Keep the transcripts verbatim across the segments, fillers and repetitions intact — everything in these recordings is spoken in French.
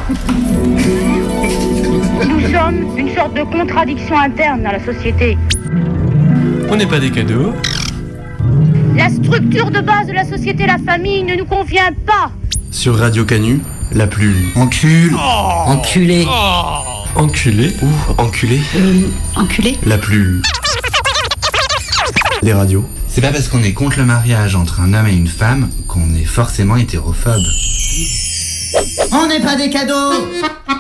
Nous sommes une sorte de contradiction interne dans la société. On n'est pas des cadeaux. La structure de base de la société, la famille, ne nous convient pas. Sur Radio Canu, la plus... Encul. Oh Enculé. Oh enculé ou enculé Euh, enculé. La plus... Des radios. C'est pas parce qu'on est contre le mariage entre un homme et une femme qu'on est forcément hétérophobe. On n'est pas des cadeaux.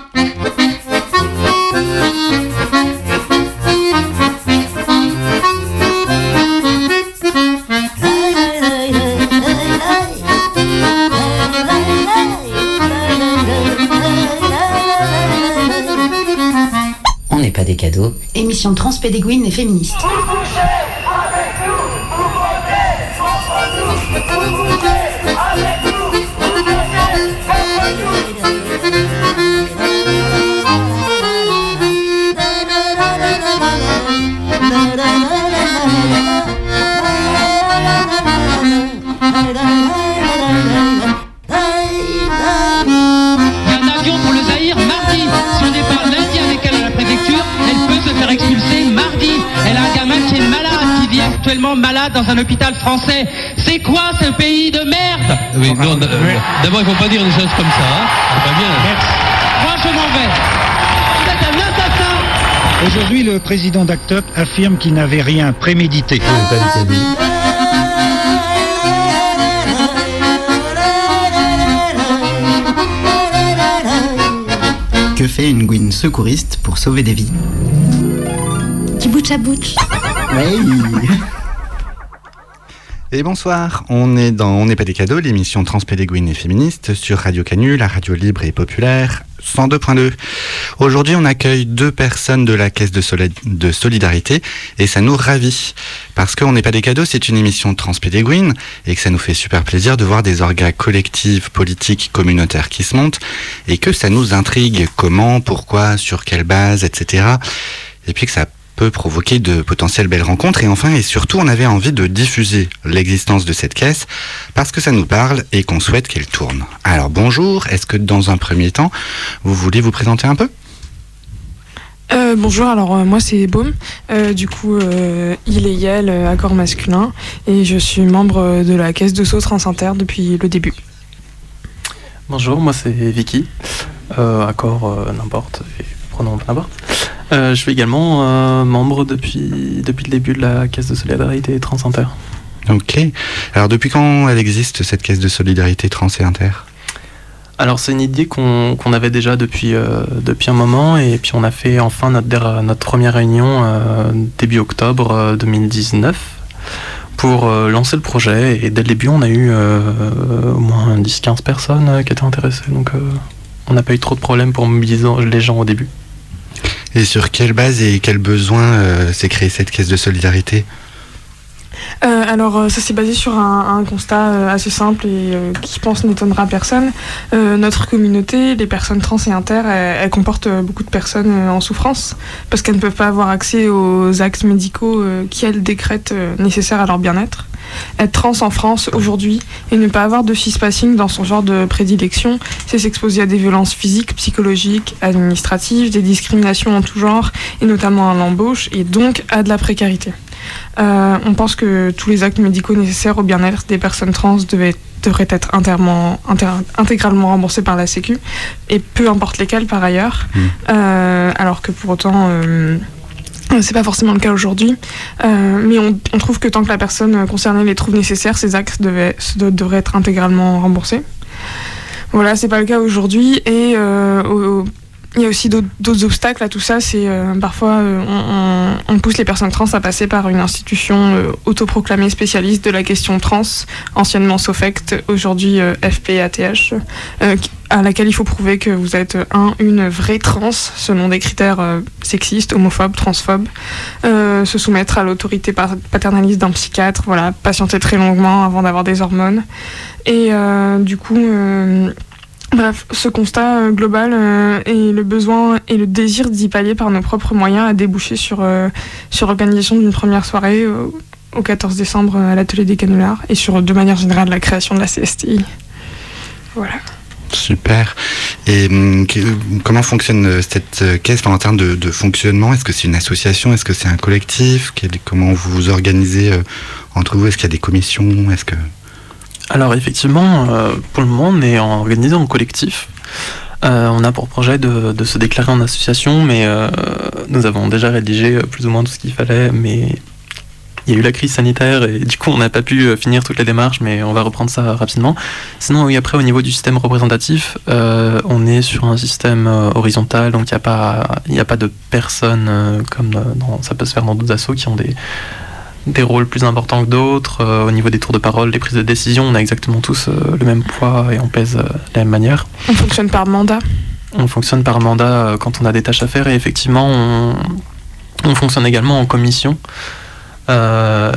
On n'est pas des cadeaux. Émission transpédéguine et féministe. Malade dans un hôpital français. C'est quoi ce pays de merde? Oui, non, d- d'abord, il ne faut pas dire des choses comme ça. Hein. C'est pas bien. Moi, je m'en vais. Vous êtes un assassin. Aujourd'hui, le président d'Act Up affirme qu'il n'avait rien prémédité. On n'est pas des cadeaux. Que fait une Gwyn secouriste pour sauver des vies? Du bouche à bouche. Oui. Et bonsoir, on est dans On n'est pas des cadeaux, l'émission transpédéguine et féministe sur Radio Canu, la radio libre et populaire cent deux point deux. Aujourd'hui, on accueille deux personnes de la Caisse de, Solid- de Solidarité et ça nous ravit. Parce qu'on n'est pas des cadeaux, c'est une émission transpédéguine et que ça nous fait super plaisir de voir des orgas collectifs, politiques, communautaires qui se montent et que ça nous intrigue comment, pourquoi, sur quelle base, et cetera. Et puis que ça peut provoquer de potentielles belles rencontres et enfin et surtout on avait envie de diffuser l'existence de cette caisse parce que ça nous parle et qu'on souhaite qu'elle tourne. Alors bonjour, est-ce que dans un premier temps vous voulez vous présenter un peu ? Euh, bonjour, alors euh, moi c'est Baume, euh, du coup euh, il et Yel, euh, accord masculin, et je suis membre de la Caisse de Sceaux Trans-Inter depuis le début. Bonjour, moi c'est Vicky, euh, accord euh, n'importe, et pronom n'importe. Euh, je suis également euh, membre depuis, depuis le début de la Caisse de Solidarité Trans-Inter. Ok, alors depuis quand elle existe cette Caisse de Solidarité Trans et Inter ? Alors c'est une idée qu'on, qu'on avait déjà depuis, euh, depuis un moment et puis on a fait enfin notre, notre première réunion euh, début octobre euh, deux mille dix-neuf pour euh, lancer le projet et dès le début on a eu euh, au moins dix à quinze personnes euh, qui étaient intéressées donc euh, on n'a pas eu trop de problèmes pour mobiliser les gens au début. Et sur quelle base et quels besoins euh, s'est créée cette Caisse de Solidarité ? Euh, alors euh, ça s'est basé sur un, un constat euh, assez simple et euh, qui je pense n'étonnera personne. Euh, notre communauté, les personnes trans et inter, elles, elles comportent euh, beaucoup de personnes euh, en souffrance parce qu'elles ne peuvent pas avoir accès aux actes médicaux euh, qui elles décrètent euh, nécessaires à leur bien-être. Être trans en France aujourd'hui et ne pas avoir de cispassing dans son genre de prédilection, c'est s'exposer à des violences physiques, psychologiques, administratives, des discriminations en tout genre et notamment à l'embauche et donc à de la précarité. Euh, on pense que tous les actes médicaux nécessaires au bien-être des personnes trans devaient, devraient être intégralement, inter, intégralement remboursés par la Sécu, et peu importe lesquels par ailleurs, mmh. euh, alors que pour autant, euh, c'est pas forcément le cas aujourd'hui. Euh, mais on, on trouve que tant que la personne concernée les trouve nécessaires, ces actes devaient, devraient être intégralement remboursés. Voilà, c'est pas le cas aujourd'hui, et euh, au, il y a aussi d'autres, d'autres obstacles à tout ça, c'est euh, parfois euh, on, on pousse les personnes trans à passer par une institution euh, autoproclamée spécialiste de la question trans, anciennement Sofect, aujourd'hui euh, F P A T H, euh, à laquelle il faut prouver que vous êtes un, une vraie trans, selon des critères euh, sexistes, homophobes, transphobes, euh, se soumettre à l'autorité paternaliste d'un psychiatre, voilà, patienter très longuement avant d'avoir des hormones, et euh, du coup... Euh, Bref, ce constat euh, global euh, et le besoin et le désir d'y pallier par nos propres moyens a débouché sur, euh, sur l'organisation d'une première soirée euh, au quatorze décembre à l'atelier des canulars et sur, de manière générale, la création de la C S T I. Voilà. Super. Et hum, que, comment fonctionne cette caisse en termes de, de fonctionnement? Est-ce que c'est une association? Est-ce que c'est un collectif? Quel, comment vous vous organisez euh, entre vous? Est-ce qu'il y a des commissions? Est-ce que... Alors effectivement, euh, pour le moment, on est organisé en collectif. Euh, on a pour projet de, de se déclarer en association, mais euh, nous avons déjà rédigé plus ou moins tout ce qu'il fallait, mais il y a eu la crise sanitaire et du coup on n'a pas pu finir toutes les démarches, mais on va reprendre ça rapidement. Sinon, oui, après au niveau du système représentatif, euh, on est sur un système euh, horizontal, donc il n'y a pas, il n'y a pas de personnes euh, comme dans, ça peut se faire dans d'autres assos qui ont des des rôles plus importants que d'autres. Euh, au niveau des tours de parole, des prises de décision, on a exactement tous euh, le même poids et on pèse euh, de la même manière. On fonctionne par mandat. On fonctionne par mandat euh, quand on a des tâches à faire et effectivement, on, on fonctionne également en commission. Euh,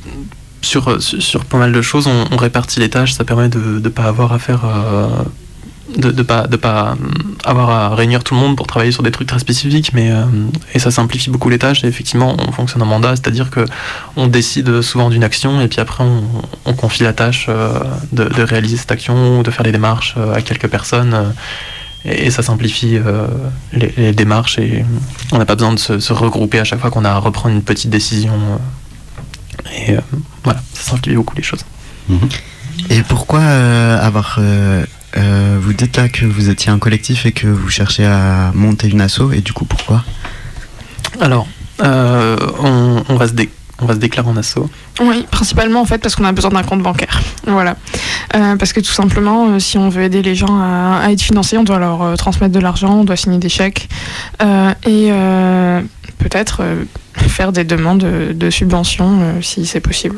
sur, sur, sur pas mal de choses, on, on répartit les tâches, ça permet de ne pas avoir à faire... Euh, de ne pas, de pas avoir à réunir tout le monde pour travailler sur des trucs très spécifiques, mais euh, et ça simplifie beaucoup les tâches et effectivement on fonctionne en mandat, c'est-à-dire que on décide souvent d'une action et puis après on, on confie la tâche euh, de, de réaliser cette action ou de faire des démarches euh, à quelques personnes euh, et, et ça simplifie euh, les, les démarches et on n'a pas besoin de se, se regrouper à chaque fois qu'on a à reprendre une petite décision euh, et euh, voilà, ça simplifie beaucoup les choses. Mmh. Et pourquoi euh, avoir euh Euh, vous dites là que vous étiez un collectif et que vous cherchez à monter une asso, et du coup pourquoi? Alors, euh, on, on, va se dé- on va se déclarer en asso. Oui, principalement en fait parce qu'on a besoin d'un compte bancaire. Voilà. Euh, parce que tout simplement, euh, si on veut aider les gens à, à être financés, on doit leur euh, transmettre de l'argent, on doit signer des chèques euh, et euh, peut-être euh, faire des demandes de, de subventions euh, si c'est possible.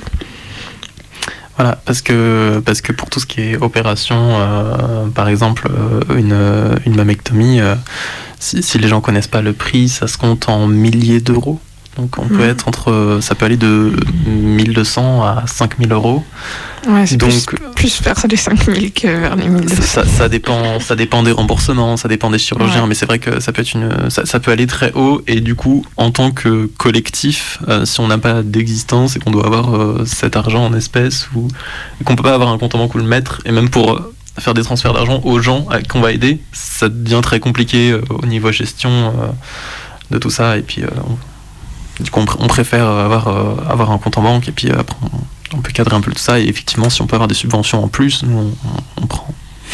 Voilà, parce que, parce que pour tout ce qui est opération, euh, par exemple, euh, une, une mammectomie, euh, si, si les gens connaissent pas le prix, ça se compte en milliers d'euros. Donc on mmh. peut être entre, ça peut aller de mille deux cents à cinq mille euros. Ouais, c'est donc, plus, plus vers les cinq mille que vers les mille deux cents. Ça, ça, dépend, ça dépend des remboursements, ça dépend des chirurgiens, ouais. Mais c'est vrai que ça peut, être une, ça, ça peut aller très haut. Et du coup, en tant que collectif, euh, si on n'a pas d'existence et qu'on doit avoir euh, cet argent en espèces ou qu'on peut pas avoir un compte en banque où le mettre, et même pour euh, faire des transferts d'argent aux gens qu'on va aider, ça devient très compliqué euh, au niveau gestion euh, de tout ça. Et puis... Euh, on, Du coup, on préfère avoir, euh, avoir un compte en banque et puis après, on, on peut cadrer un peu tout ça. Et effectivement, si on peut avoir des subventions en plus, nous, on, on prend.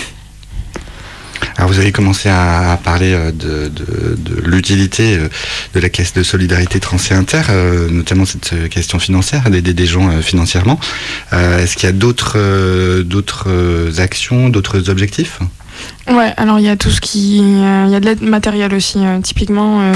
Alors, vous avez commencé à, à parler de, de, de l'utilité de la caisse de solidarité trans et inter, euh, notamment cette question financière, d'aider des gens euh, financièrement. Euh, est-ce qu'il y a d'autres, euh, d'autres actions, d'autres objectifs ? Ouais, alors il y a tout ce qui, il euh, y a de l'aide matérielle aussi. Euh, typiquement, euh,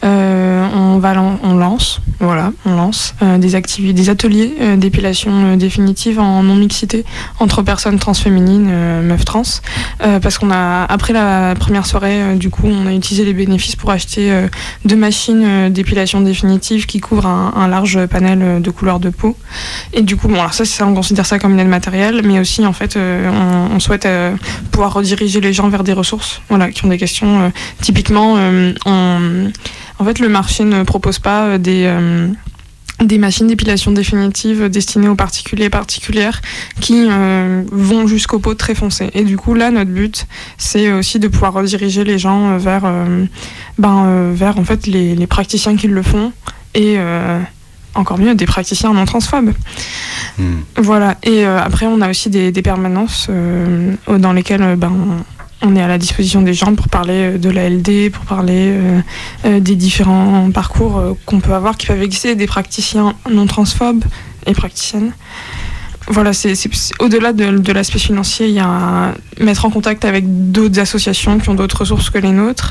euh, on va, lan- on lance, voilà, on lance euh, des activités, des ateliers euh, d'épilation euh, définitive en non mixité entre personnes transféminines, euh, meufs trans, euh, parce qu'on a après la première soirée, euh, du coup, on a utilisé les bénéfices pour acheter euh, deux machines euh, d'épilation définitive qui couvrent un, un large panel de couleurs de peau. Et du coup, bon, alors ça, c'est ça, on considère ça comme une aide matérielle, mais aussi en fait, euh, on, on souhaite euh, pouvoir rediriger les gens vers des ressources, voilà, qui ont des questions. Euh, typiquement, euh, on, en fait, le marché ne propose pas euh, des, euh, des machines d'épilation définitive destinées aux particuliers et particulières qui euh, vont jusqu'aux peaux très foncées. Et du coup, là, notre but, c'est aussi de pouvoir rediriger les gens vers, euh, ben, euh, vers en fait, les, les praticiens qui le font et euh, encore mieux, des praticiens non transphobes. Mmh. Voilà. Et euh, après, on a aussi des, des permanences euh, dans lesquelles euh, ben, on est à la disposition des gens pour parler de l'A L D, pour parler euh, euh, des différents parcours euh, qu'on peut avoir, qui peuvent exister, des praticiens non transphobes et praticiennes. Voilà, c'est, c'est, c'est au-delà de, de l'aspect financier, il y a mettre en contact avec d'autres associations qui ont d'autres ressources que les nôtres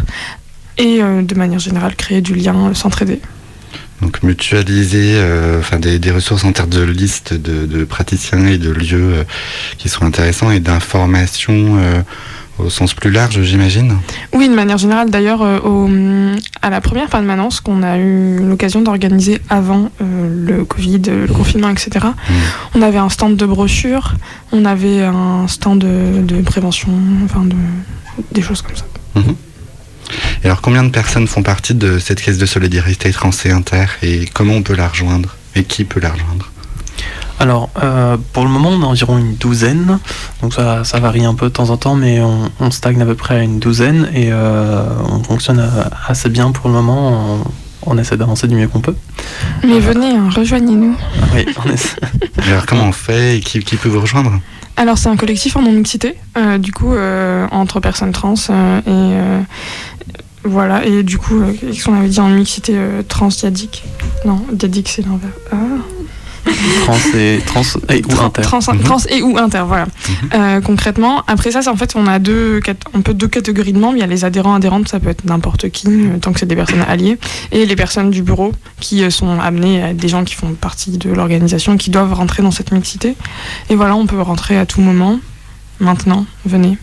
et euh, de manière générale créer du lien, euh, s'entraider. Donc mutualiser euh, enfin des, des ressources en termes de liste de, de praticiens et de lieux euh, qui sont intéressants et d'informations euh, au sens plus large, j'imagine. Oui, de manière générale. D'ailleurs, euh, au, à la première permanence qu'on a eu l'occasion d'organiser avant euh, le Covid, le confinement, et cetera, mmh. on avait un stand de brochures, on avait un stand de, de prévention, enfin de, des choses comme ça. Mmh. Et alors, combien de personnes font partie de cette caisse de solidarité trans et inter et comment on peut la rejoindre et qui peut la rejoindre ? Alors, euh, pour le moment, on a environ une douzaine. Donc ça, ça varie un peu de temps en temps, mais on, on stagne à peu près à une douzaine. Et euh, on fonctionne assez bien pour le moment. On, on essaie d'avancer du mieux qu'on peut. Mais euh, venez, hein, rejoignez-nous. Oui, on essaie. Alors, comment on fait et qui, qui peut vous rejoindre ? Alors, c'est un collectif en non-mixité, euh, du coup, euh, entre personnes trans euh, et... Euh, Voilà, et du coup, euh, qu'est-ce qu'on avait dit en mixité euh, trans-diadique ? Non, diadique c'est l'envers. Ah. Trans et, trans et ou inter. Trans, trans, mm-hmm. trans et ou inter, voilà. Mm-hmm. Euh, concrètement, après ça, c'est, en fait, on a deux, un peu deux catégories de membres. Il y a les adhérents, adhérentes, ça peut être n'importe qui, euh, tant que c'est des personnes alliées, et les personnes du bureau qui euh, sont amenées à être des gens qui font partie de l'organisation et qui doivent rentrer dans cette mixité. Et voilà, on peut rentrer à tout moment. Maintenant, venez.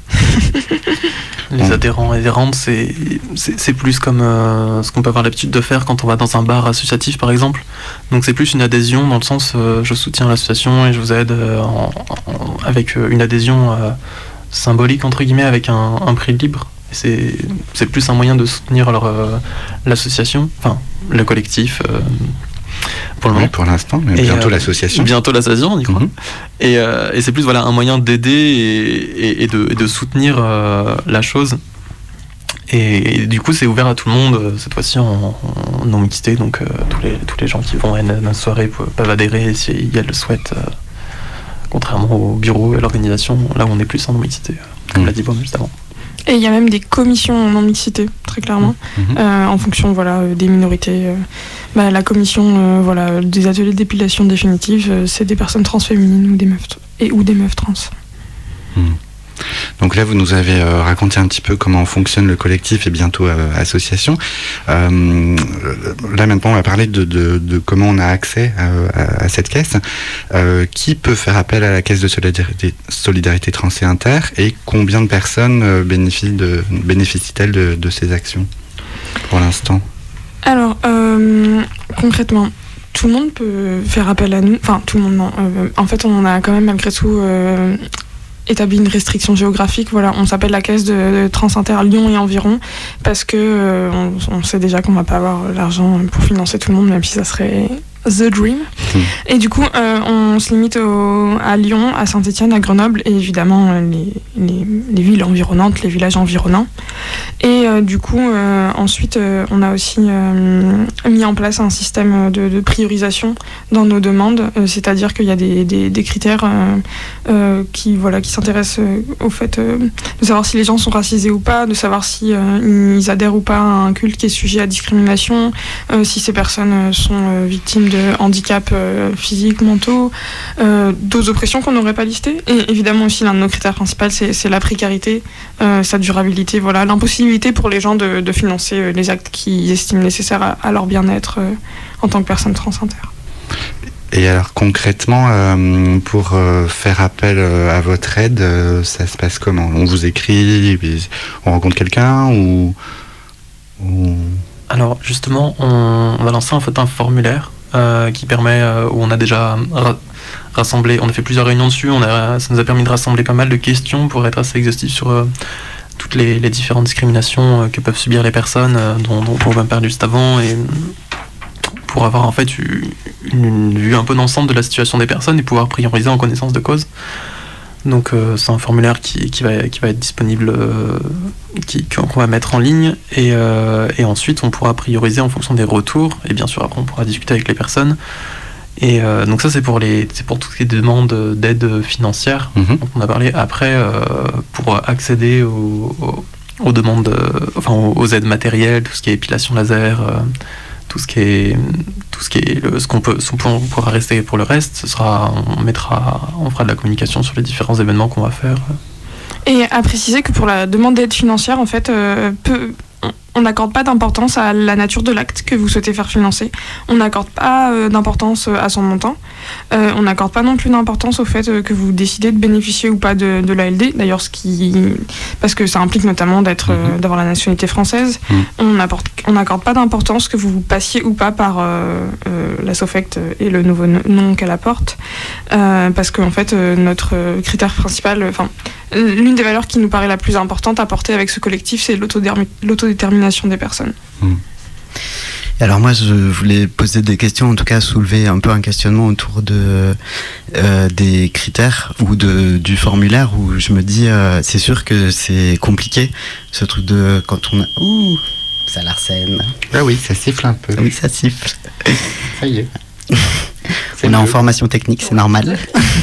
Les adhérents et adhérentes, c'est, c'est, c'est plus comme euh, ce qu'on peut avoir l'habitude de faire quand on va dans un bar associatif, par exemple. Donc c'est plus une adhésion dans le sens euh, je soutiens l'association et je vous aide euh, en, en, avec une adhésion euh, symbolique, entre guillemets, avec un, un prix libre. Et c'est, c'est plus un moyen de soutenir leur, euh, l'association, enfin le collectif. Euh, Pour le oui, moment. pour l'instant, mais et bientôt euh, l'association. Bientôt l'association, on y croit. Mm-hmm. Et, euh, et c'est plus voilà, un moyen d'aider et, et, et, de, et de soutenir euh, la chose. Et, et du coup, c'est ouvert à tout le monde, cette fois-ci en, en non-mixité. Donc euh, tous, les, tous les gens qui vont à notre soirée peuvent adhérer si elles le souhaitent, euh, contrairement au bureau et à l'organisation, là où on est plus en non-mixité, comme mm. l'a dit Baume juste avant. Et il y a même des commissions non-mixité, très clairement, mmh. euh, en fonction voilà, des minorités. Euh, bah, la commission euh, voilà, des ateliers d'épilation définitive, euh, c'est des personnes transféminines ou des meufs, et, ou des meufs trans. Mmh. Donc là, vous nous avez euh, raconté un petit peu comment fonctionne le collectif et bientôt euh, association. Euh, là, maintenant, on va parler de, de, de comment on a accès à, à, à cette caisse. Euh, qui peut faire appel à la caisse de solidarité, solidarité trans et inter et combien de personnes euh, bénéficient de, bénéficient-elles de, de ces actions pour l'instant ? Alors, euh, concrètement, tout le monde peut faire appel à nous. Enfin, tout le monde, non. Euh, en fait, on a quand même malgré tout... Euh, établi une restriction géographique, voilà, on s'appelle la caisse de, de Transinter Lyon et environ parce que euh, on, on sait déjà qu'on va pas avoir l'argent pour financer tout le monde, même si ça serait the dream. Mmh. Et du coup, euh, on se limite au, à Lyon, à Saint-Étienne, à Grenoble et évidemment les, les, les villes environnantes, les villages environnants. Et euh, du coup, euh, ensuite, euh, on a aussi euh, mis en place un système de, de priorisation dans nos demandes, euh, c'est-à-dire qu'il y a des, des, des critères euh, euh, qui, voilà, qui s'intéressent euh, au fait euh, de savoir si les gens sont racisés ou pas, de savoir si euh, ils adhèrent ou pas à un culte qui est sujet à discrimination, euh, si ces personnes sont euh, victimes de handicaps euh, physiques, mentaux, euh, d'autres oppressions qu'on n'aurait pas listées. Et évidemment aussi, l'un de nos critères principaux, c'est, c'est la précarité, euh, sa durabilité, voilà, l'impossibilité pour les gens de, de financer euh, les actes qu'ils estiment nécessaires à, à leur bien-être euh, en tant que personne trans inter. Et alors concrètement, euh, pour euh, faire appel euh, à votre aide, euh, ça se passe comment ? On vous écrit, on rencontre quelqu'un ou, ou... Alors justement, on, on va lancer en fait un formulaire euh, qui permet, euh, où on a déjà ra- rassemblé, on a fait plusieurs réunions dessus, on a, ça nous a permis de rassembler pas mal de questions pour être assez exhaustif sur euh, toutes les, les différentes discriminations euh, que peuvent subir les personnes, euh, dont, dont on a perdu juste avant, et pour avoir en fait une, une vue un peu d'ensemble de la situation des personnes et pouvoir prioriser en connaissance de cause. Donc euh, c'est un formulaire qui, qui, va, qui va être disponible, euh, qui, qu'on va mettre en ligne, et, euh, et ensuite on pourra prioriser en fonction des retours, et bien sûr après on pourra discuter avec les personnes. Et euh, donc ça c'est pour, les, c'est pour toutes les demandes d'aide financière mmh. dont on a parlé. Après, euh, pour accéder aux, aux, aux demandes, euh, enfin aux, aux aides matérielles, tout ce qui est épilation laser, euh, tout ce qui est tout ce qui est le, ce qu'on peut ce qu'on pourra rester pour le reste, ce sera on mettra on fera de la communication sur les différents événements qu'on va faire. Et à préciser que pour la demande d'aide financière, en fait, euh, peu, on n'accorde pas d'importance à la nature de l'acte que vous souhaitez faire financer. On n'accorde pas euh, d'importance à son montant. Euh, on n'accorde pas non plus d'importance au fait euh, que vous décidez de bénéficier ou pas de, de l'A L D. D'ailleurs, ce qui, parce que ça implique notamment d'être, euh, d'avoir la nationalité française. Mmh. On n'apporte, on n'accorde pas d'importance que vous passiez ou pas par euh, euh, la SOFECT et le nouveau nom qu'elle apporte, euh, parce qu'en fait, euh, notre critère principal, enfin, euh, l'une des valeurs qui nous paraît la plus importante à porter avec ce collectif, c'est l'autodétermination des personnes. Mmh. Alors moi, je voulais poser des questions, en tout cas soulever un peu un questionnement autour de euh, des critères ou de du formulaire où je me dis, euh, c'est sûr que c'est compliqué, ce truc de quand on a... Ouh, ça l'arsène. Ah oui, ça siffle un peu. Oui, ça siffle. Ça y est. On est en formation technique, c'est normal.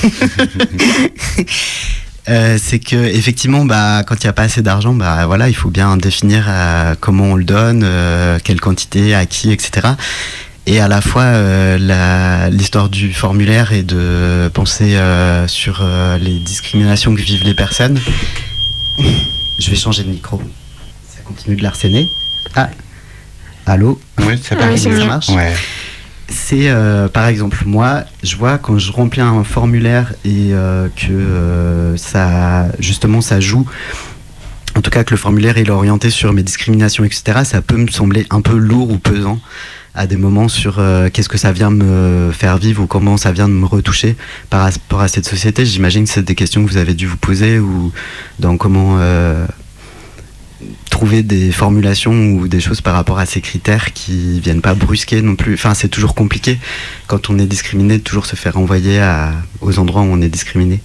Euh, c'est que effectivement, bah, quand il n'y a pas assez d'argent, bah voilà, il faut bien définir euh, comment on le donne, euh, quelle quantité, à qui, et cetera. Et à la fois, euh, la, l'histoire du formulaire et de penser euh, sur euh, les discriminations que vivent les personnes. Je vais changer de micro. Ça continue de l'harceler. Ah, allô. Oui, ça, oui, ça marche. Ouais. C'est euh, par exemple, moi je vois quand je remplis un formulaire et euh, que euh, ça justement ça joue, en tout cas que le formulaire est orienté sur mes discriminations, etc., ça peut me sembler un peu lourd ou pesant à des moments sur euh, qu'est-ce que ça vient me faire vivre ou comment ça vient de me retoucher par rapport à cette société. J'imagine que c'est des questions que vous avez dû vous poser ou dans comment euh, trouver des formulations ou des choses par rapport à ces critères qui viennent pas brusquer non plus. Enfin, c'est toujours compliqué quand on est discriminé de toujours se faire envoyer à, aux endroits où on est discriminé.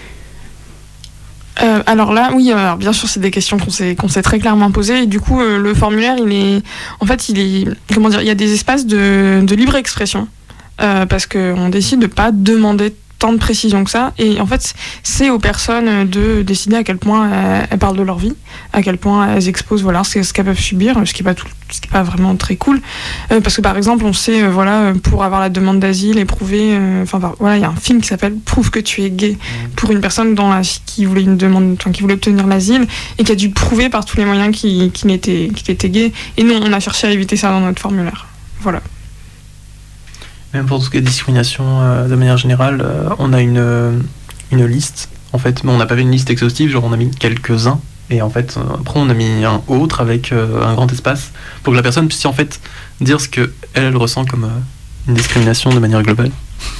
Euh, alors là, oui, alors bien sûr, c'est des questions qu'on s'est, qu'on s'est très clairement posées. Et du coup, euh, le formulaire, il est, en fait, il est, comment dire, il y a des espaces de, de libre expression euh, parce qu'on décide de pas demander tant de précision que ça, et en fait c'est aux personnes de décider à quel point elles, elles parlent de leur vie, à quel point elles exposent voilà ce, ce qu'elles peuvent subir, ce qui est pas tout, ce qui est pas vraiment très cool, euh, parce que par exemple on sait euh, voilà pour avoir la demande d'asile et prouver, enfin euh, voilà il y a un film qui s'appelle Prouve que tu es gay pour une personne dans la, qui voulait une demande, enfin qui voulait obtenir l'asile et qui a dû prouver par tous les moyens qu'il, qu'il était qu'il était gay, et nous on a cherché à éviter ça dans notre formulaire, voilà. Même pour tout ce qui est discrimination, euh, de manière générale, euh, on a une, euh, une liste, en fait, mais on n'a pas fait une liste exhaustive, genre on a mis quelques-uns, et en fait, euh, après on a mis un autre avec euh, un grand espace, pour que la personne puisse en fait dire ce qu'elle, elle ressent comme euh, une discrimination de manière globale.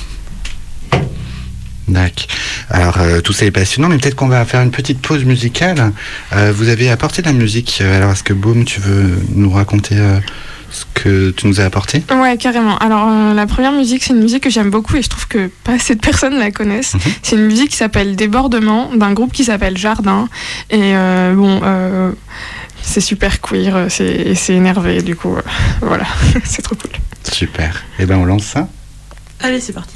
D'accord. Alors, euh, tout ça est passionnant, mais peut-être qu'on va faire une petite pause musicale. Euh, vous avez apporté de la musique, alors est-ce que Baume, tu veux nous raconter... Euh ce que tu nous as apporté? Ouais, carrément. Alors, euh, la première musique, c'est une musique que j'aime beaucoup et je trouve que pas assez de personnes la connaissent. Mm-hmm. C'est une musique qui s'appelle Débordement, d'un groupe qui s'appelle Jardin. Et euh, bon, euh, c'est super queer, c'est, c'est énervé, du coup, euh, voilà, c'est trop cool. Super. Et ben on lance ça? Allez, c'est parti.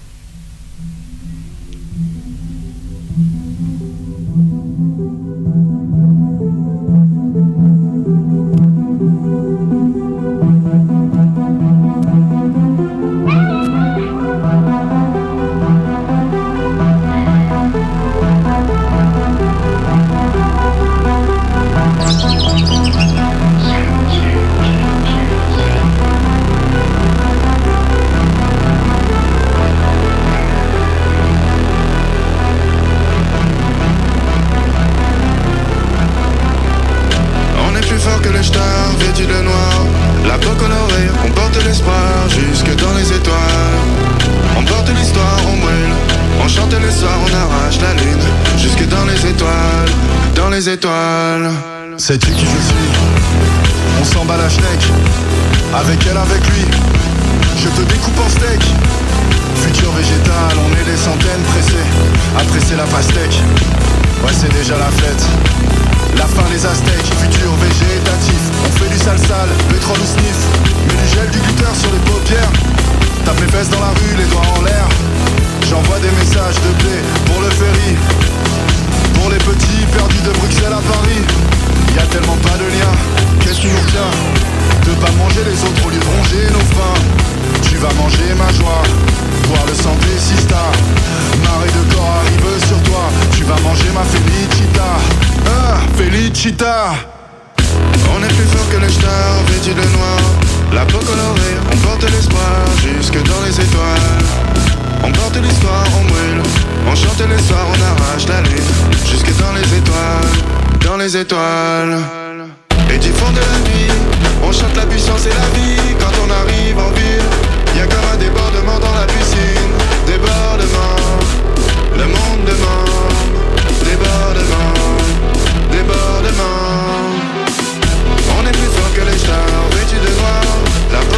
Étoiles. Sais-tu qui je suis? On s'en bat la schneck. Avec elle, avec lui, je te découpe en steak. Futur végétal, on est des centaines pressés à presser la pastèque. Ouais, c'est déjà la fête. La fin des aztèques, futur végétatif. On fait du sale-sale, pétrole ou sniff. Mets du gel, du glitter sur les paupières. Tape les fesses dans la rue, les doigts en l'air. J'envoie des messages de blé pour le ferry. Pour les petits perdus de Bruxelles à Paris, y a tellement pas de lien. Qu'est-ce qui nous retient de pas manger les autres au lieu de ronger nos faim? Tu vas manger ma joie, boire le sang des sistas. Marée de corps arrive sur toi. Tu vas manger ma felicita. Ah, felicita. On est plus fort que les stars vêtus de noir. La peau colorée, on porte l'espoir jusque dans les étoiles. On porte l'histoire, on brûle. On chante les soirs, on arrache la lune. Jusque dans les étoiles, dans les étoiles. Et du fond de la nuit, on chante la puissance et la vie. Quand on arrive en ville, y'a comme un débordement dans la piscine. Débordement, le monde demande. Débordement, débordement. On est plus fort que les stars vêtus de noir. La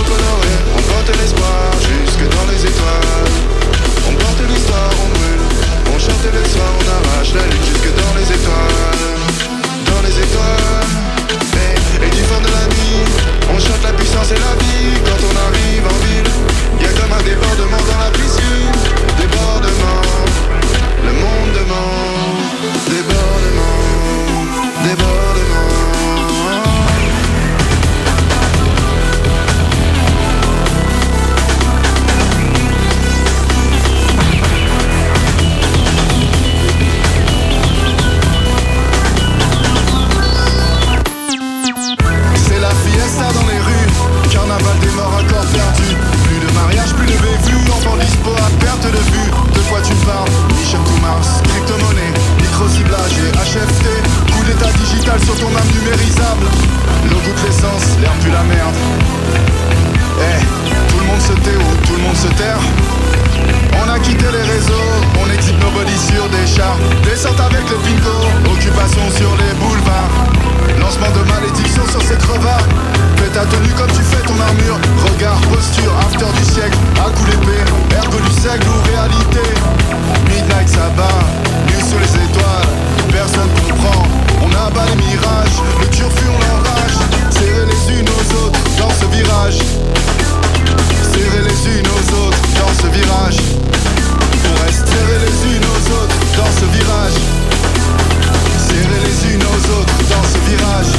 malédiction sur ces crevards. Fais ta tenue comme tu fais ton armure. Regard, posture, after du siècle. À coup d'épée, ergo du siècle ou réalité. Midnight ça bat, nu sous les étoiles. Personne comprend, on abat les mirages. Le turfu on l'enrage. Serrer les unes aux autres dans ce virage. Serrer les unes aux autres dans ce virage. On reste serrer les unes aux autres dans ce virage. Serrer les unes aux autres dans ce virage.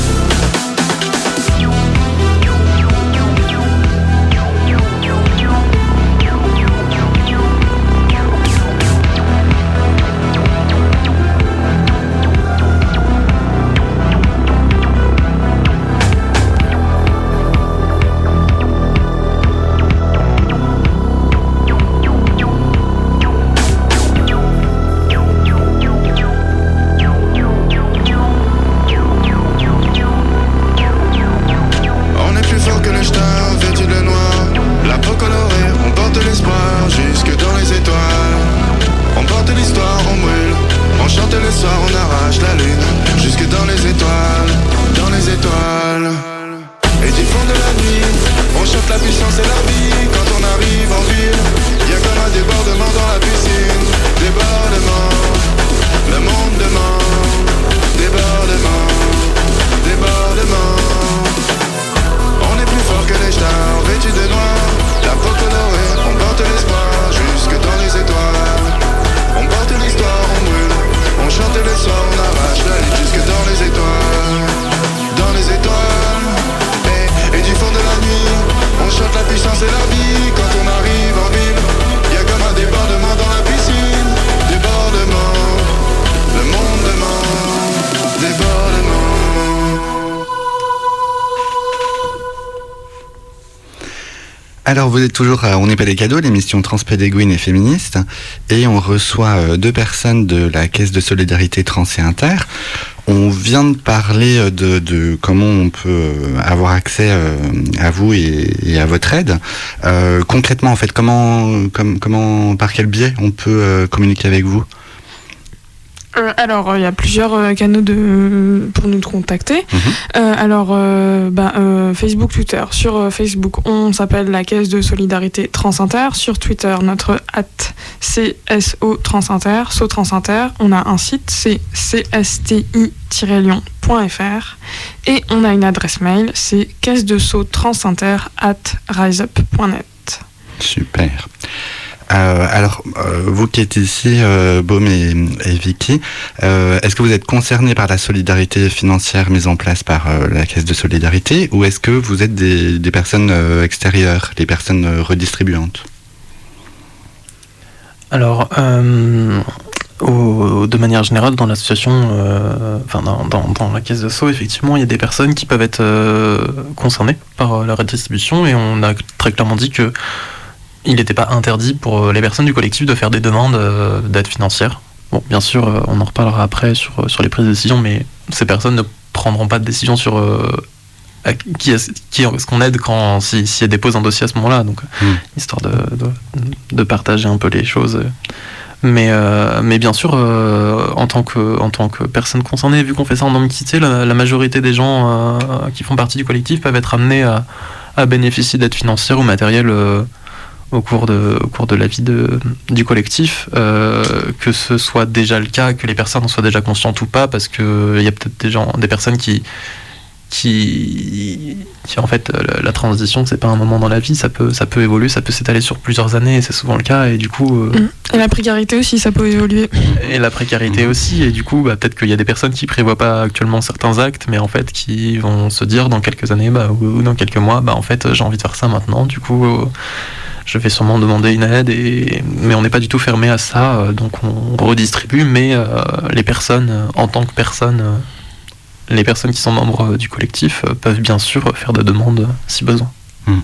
Alors vous êtes toujours à On n'est pas des cadeaux, l'émission Transpédéguine et féministe, et on reçoit deux personnes de la Caisse de solidarité trans et inter. On vient de parler de, de comment on peut avoir accès à vous et, et à votre aide. Euh, concrètement, en fait, comment, comme, comment, par quel biais on peut euh, communiquer avec vous ? Euh, alors, il euh, y a plusieurs euh, canaux de, pour nous contacter. Mmh. Euh, alors, euh, bah, euh, Facebook, Twitter. Sur euh, Facebook, on s'appelle la Caisse de solidarité trans inter. Sur Twitter, notre hâte, c'est S O Transinter, So Transinter. On a un site, c'est c s t i tiret lyon point f r. Et on a une adresse mail, c'est caisse de so transinter at riseup point net. Super. Euh, alors, euh, vous qui êtes ici, euh, Baume et, et Vicky, euh, est-ce que vous êtes concernés par la solidarité financière mise en place par euh, la Caisse de solidarité, ou est-ce que vous êtes des, des personnes euh, extérieures, des personnes euh, redistribuantes ? Alors, euh, au, de manière générale, dans l'association, euh, enfin dans, dans, dans la Caisse de So, effectivement, il y a des personnes qui peuvent être euh, concernées par euh, la redistribution, et on a très clairement dit que il n'était pas interdit pour les personnes du collectif de faire des demandes d'aide financière. Bon, bien sûr, on en reparlera après sur, sur les prises de décision, mais ces personnes ne prendront pas de décision sur euh, qui, est, qui est-ce qu'on aide quand, si, si elles déposent un dossier à ce moment-là. Donc, mmh. histoire de, de, de partager un peu les choses. Mais, euh, mais bien sûr, euh, en, tant que, en tant que personne concernée, vu qu'on fait ça en non-mixité, la, la majorité des gens euh, qui font partie du collectif peuvent être amenés à, à bénéficier d'aide financière ou matérielle euh, au cours de, au cours de la vie de, du collectif, euh, que ce soit déjà le cas, que les personnes en soient déjà conscientes ou pas, parce qu'il y a peut-être des gens, des personnes qui, qui, qui en fait, la, la transition, c'est pas un moment dans la vie, ça peut, ça peut évoluer, ça peut s'étaler sur plusieurs années, et c'est souvent le cas, et du coup... Euh, et la précarité aussi, ça peut évoluer. Et la précarité aussi, et du coup, bah, peut-être qu'il y a des personnes qui prévoient pas actuellement certains actes, mais en fait, qui vont se dire dans quelques années, bah, ou, ou dans quelques mois, bah, en fait, j'ai envie de faire ça maintenant, du coup... Euh, je vais sûrement demander une aide, et... mais on n'est pas du tout fermé à ça, donc on redistribue, mais euh, les personnes, en tant que personnes, euh, les personnes qui sont membres du collectif euh, peuvent bien sûr faire des demandes si besoin. Mmh.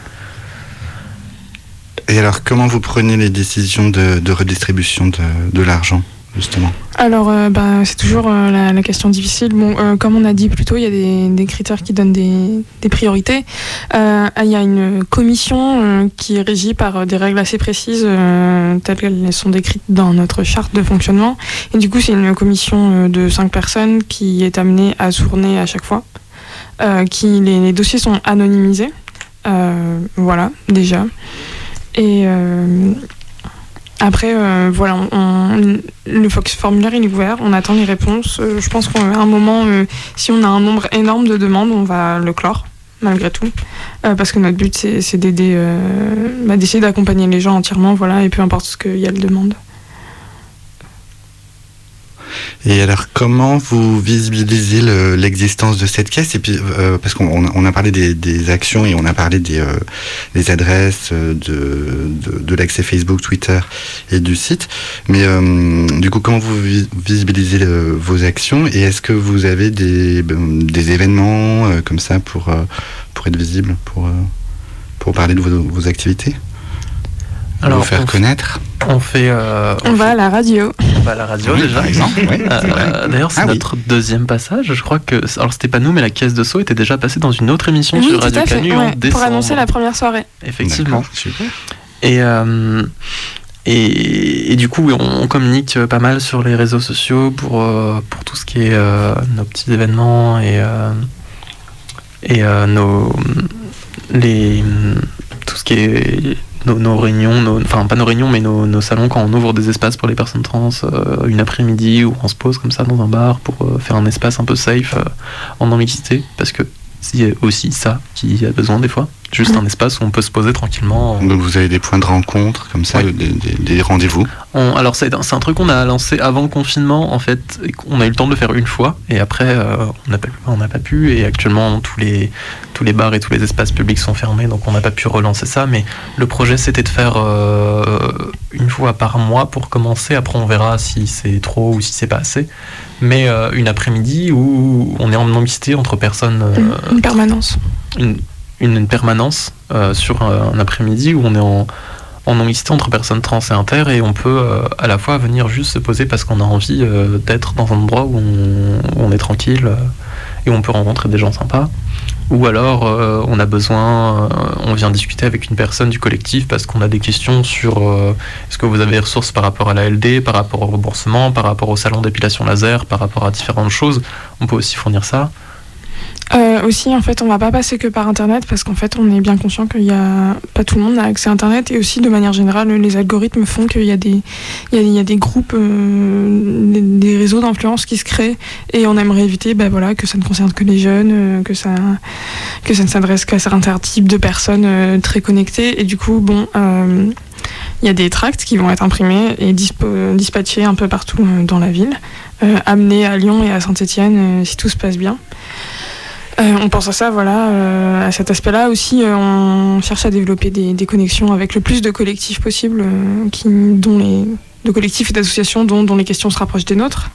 Et alors, comment vous prenez les décisions de, de redistribution de, de l'argent, justement ? Alors, euh, bah, c'est toujours euh, la, la question difficile. Bon, euh, comme on a dit plus tôt, il y a des, des critères qui donnent des, des priorités. Euh, il y a une commission euh, qui est régie par euh, des règles assez précises, euh, telles qu'elles sont décrites dans notre charte de fonctionnement. Et du coup, c'est une commission euh, de cinq personnes qui est amenée à tourner à chaque fois. euh, qui les, les dossiers sont anonymisés. Euh, voilà, déjà. Et euh, après, euh, voilà, on, on, le formulaire il est ouvert, on attend les réponses. Euh, je pense qu'à un moment, euh, si on a un nombre énorme de demandes, on va le clore, malgré tout. Euh, parce que notre but, c'est, c'est d'aider, euh, bah, d'essayer d'accompagner les gens entièrement, voilà, et peu importe ce qu'il y a de demande. Et alors, comment vous visibilisez le, l'existence de cette caisse? Et puis, euh, parce qu'on on a parlé des, des actions et on a parlé des, euh, des adresses, de, de, de l'accès Facebook, Twitter et du site. Mais euh, du coup, comment vous visibilisez le, vos actions? Et est-ce que vous avez des, des événements euh, comme ça pour, euh, pour être visible, pour, euh, pour parler de vos, vos activités? Alors, vous faire on connaître. On fait. Euh, on, on va fait, à la radio. On va à la radio oui, déjà. Par exemple. Oui, euh, d'ailleurs, c'est ah, notre oui. deuxième passage. Je crois que. Alors, c'était pas nous, mais la Caisse de Sceaux était déjà passée dans une autre émission oui, sur Radio Canu ouais, en décembre. Pour annoncer la première soirée. Effectivement. D'accord, super. Et. Euh, Et, et du coup, on, on communique pas mal sur les réseaux sociaux pour, euh, pour tout ce qui est euh, nos petits événements et, euh, et euh, nos, les, tout ce qui est nos, nos réunions, nos, enfin pas nos réunions, mais nos, nos salons quand on ouvre des espaces pour les personnes trans, euh, une après-midi où on se pose comme ça dans un bar pour euh, faire un espace un peu safe euh, en non-mixité, parce que c'est aussi ça qui a besoin des fois. Juste un espace où on peut se poser tranquillement. Donc vous avez des points de rencontre comme ça, oui. des, des, des rendez-vous. On, alors c'est, c'est un truc qu'on a lancé avant le confinement en fait, et qu'on a eu le temps de le faire une fois et après euh, on n'a pas, on n'a pas pu et actuellement tous les, tous les bars et tous les espaces publics sont fermés donc on n'a pas pu relancer ça, mais le projet c'était de faire euh, une fois par mois pour commencer, après on verra si c'est trop ou si c'est pas assez, mais euh, une après-midi où on est en non-mixité entre personnes. Euh, une, une permanence. Une, Une, une permanence euh, sur un, un après-midi où on est en, en non-mixité entre personnes trans et inter et on peut euh, à la fois venir juste se poser parce qu'on a envie euh, d'être dans un endroit où on, où on est tranquille euh, et où on peut rencontrer des gens sympas, ou alors euh, on a besoin, euh, on vient discuter avec une personne du collectif parce qu'on a des questions sur euh, est-ce que vous avez des ressources par rapport à l'A L D, par rapport au remboursement, par rapport au salon d'épilation laser, par rapport à différentes choses, on peut aussi fournir ça. Euh, aussi, en fait, on va pas passer que par Internet parce qu'en fait, on est bien conscient qu'il y a pas tout le monde a accès à Internet et aussi, de manière générale, les algorithmes font qu'il y a des, il y a, il y a des groupes, euh, des, des réseaux d'influence qui se créent et on aimerait éviter, ben voilà, que ça ne concerne que les jeunes, euh, que ça, que ça ne s'adresse qu'à certains types de personnes euh, très connectées et du coup, bon. Euh, Il y a des tracts qui vont être imprimés et dispo- dispatchés un peu partout euh, dans la ville, euh, amenés à Lyon et à Saint-Étienne euh, si tout se passe bien. Euh, on pense à ça, voilà, euh, à cet aspect-là aussi. Euh, on cherche à développer des, des connexions avec le plus de collectifs possible, euh, qui, dont les, de collectifs et d'associations dont, dont les questions se rapprochent des nôtres.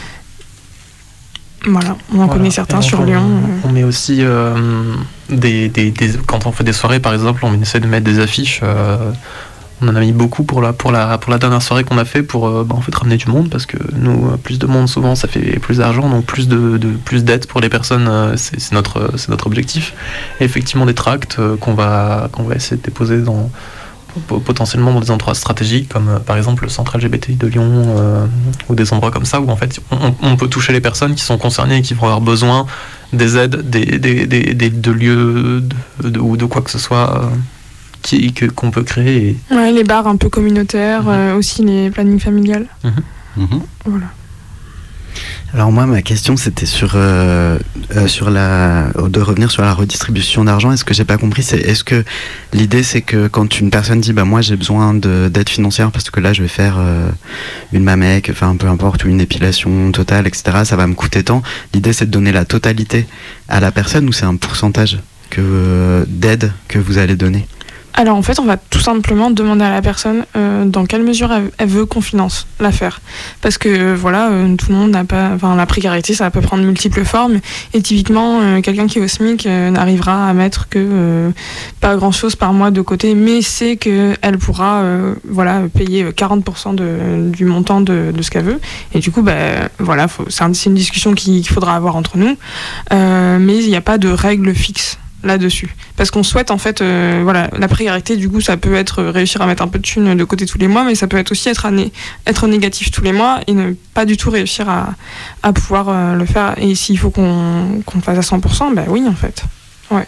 Voilà, on en voilà. connaît certains sur on, Lyon. On met aussi euh, des, des, des, quand on fait des soirées, par exemple, on essaie de mettre des affiches. Euh, On en a mis beaucoup pour la, pour la, pour la dernière soirée qu'on a fait pour euh, bah, en fait, ramener du monde parce que nous, plus de monde souvent ça fait plus d'argent, donc plus, de, de, plus d'aide pour les personnes, euh, c'est, c'est, notre, c'est notre objectif. Et effectivement des tracts euh, qu'on, va, qu'on va essayer de déposer dans, potentiellement dans des endroits stratégiques comme euh, par exemple le centre L G B T I de Lyon euh, ou des endroits comme ça où en fait on, on peut toucher les personnes qui sont concernées et qui vont avoir besoin des aides, des, des, des, des, de lieux de, de, ou de quoi que ce soit. Euh, Qui, que, qu'on peut créer. Et... Ouais, les bars un peu communautaires, mmh. euh, aussi les plannings familiales. Mmh. Mmh. Voilà. Alors moi, ma question, c'était sur, euh, euh, sur la, de revenir sur la redistribution d'argent. Et ce que j'ai pas compris, c'est est-ce que l'idée, c'est que quand une personne dit, bah moi, j'ai besoin de, d'aide financière parce que là, je vais faire euh, une mamec, enfin peu importe, ou une épilation totale, et cetera. Ça va me coûter tant. L'idée, c'est de donner la totalité à la personne ou c'est un pourcentage que, euh, d'aide que vous allez donner? Alors en fait, on va tout simplement demander à la personne euh, dans quelle mesure elle, elle veut qu'on finance l'affaire. Parce que euh, voilà, euh, tout le monde n'a pas... Enfin, la précarité, ça peut prendre multiples formes. Et typiquement, euh, quelqu'un qui est au SMIC euh, n'arrivera à mettre que euh, pas grand-chose par mois de côté, mais sait qu'elle pourra euh, voilà, payer quarante pour cent de, du montant de, de ce qu'elle veut. Et du coup, bah, voilà, faut, c'est, un, c'est une discussion qu'il, qu'il faudra avoir entre nous. Euh, mais il n'y a pas de règle fixe. là-dessus. Parce qu'on souhaite, en fait, euh, voilà, la précarité, du coup, ça peut être réussir à mettre un peu de thunes de côté tous les mois, mais ça peut être aussi être, né- être négatif tous les mois et ne pas du tout réussir à, à pouvoir euh, le faire. Et s'il faut qu'on, qu'on le fasse à cent pour cent, ben oui, en fait. Ouais.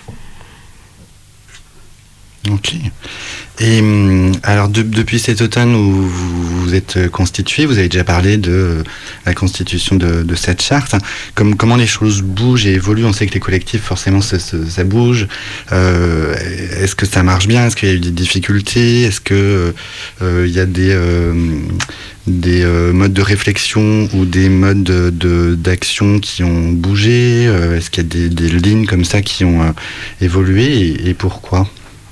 Ok. Et hum, alors de, depuis cet automne où vous vous êtes constitué, vous avez déjà parlé de la constitution de, de cette charte. Comme, comment les choses bougent et évoluent? On sait que les collectifs, forcément, ça, ça, ça bouge. Euh, est-ce que ça marche bien? Est-ce qu'il y a eu des difficultés? Est-ce que euh, il y a des euh, des euh, modes de réflexion ou des modes de, de, d'action qui ont bougé? euh, Est-ce qu'il y a des, des lignes comme ça qui ont euh, évolué et, et pourquoi?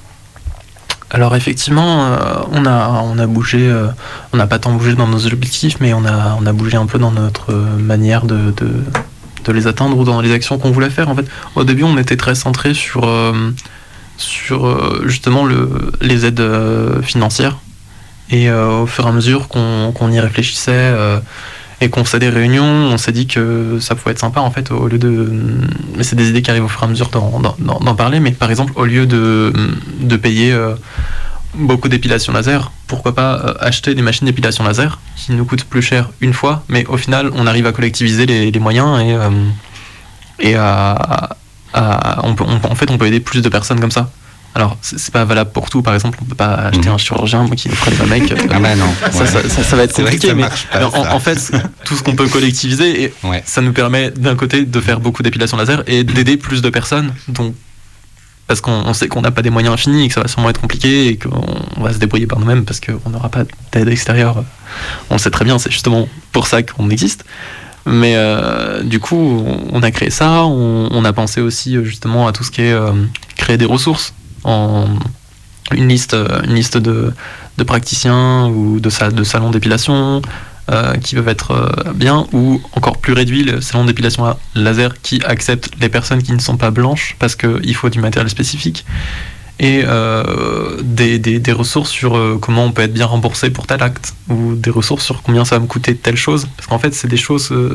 Alors effectivement, euh, on a on a bougé, euh, on n'a pas tant bougé dans nos objectifs, mais on a on a bougé un peu dans notre manière de de, de les atteindre ou dans les actions qu'on voulait faire. En fait, au début, on était très centré sur euh, sur euh, justement le les aides euh, financières, et euh, au fur et à mesure qu'on qu'on y réfléchissait euh, et qu'on faisait des réunions, on s'est dit que ça pouvait être sympa, en fait, au lieu de... Mais c'est des idées qui arrivent au fur et à mesure d'en, d'en, d'en parler, mais par exemple, au lieu de, de payer euh, beaucoup d'épilation laser, pourquoi pas euh, acheter des machines d'épilation laser qui nous coûtent plus cher une fois, mais au final, on arrive à collectiviser les, les moyens et, euh, et à... à on peut, on, en fait, on peut aider plus de personnes comme ça. Alors, c'est, c'est pas valable pour tout. Par exemple, on peut pas acheter mmh. un chirurgien qui nous ferait des mecs. Ah bah non. Ça, ouais. ça, ça, ça va être compliqué. Ça mais pas, en, en fait, tout ce qu'on peut collectiviser, et ouais. ça nous permet d'un côté de faire beaucoup d'épilation laser et d'aider plus de personnes. Donc, parce qu'on on sait qu'on n'a pas des moyens infinis et que ça va sûrement être compliqué et qu'on va se débrouiller par nous-mêmes parce qu'on n'aura pas d'aide extérieure. On le sait très bien. C'est justement pour ça qu'on existe. Mais euh, du coup, on a créé ça. On, on a pensé aussi justement à tout ce qui est euh, créer des ressources. En une liste, une liste de, de praticiens ou de, de salons d'épilation euh, qui peuvent être euh, bien, ou encore plus réduit, le salon d'épilation laser qui accepte les personnes qui ne sont pas blanches parce qu'il faut du matériel spécifique, et euh, des, des, des ressources sur euh, comment on peut être bien remboursé pour tel acte, ou des ressources sur combien ça va me coûter telle chose, parce qu'en fait c'est des choses... Euh,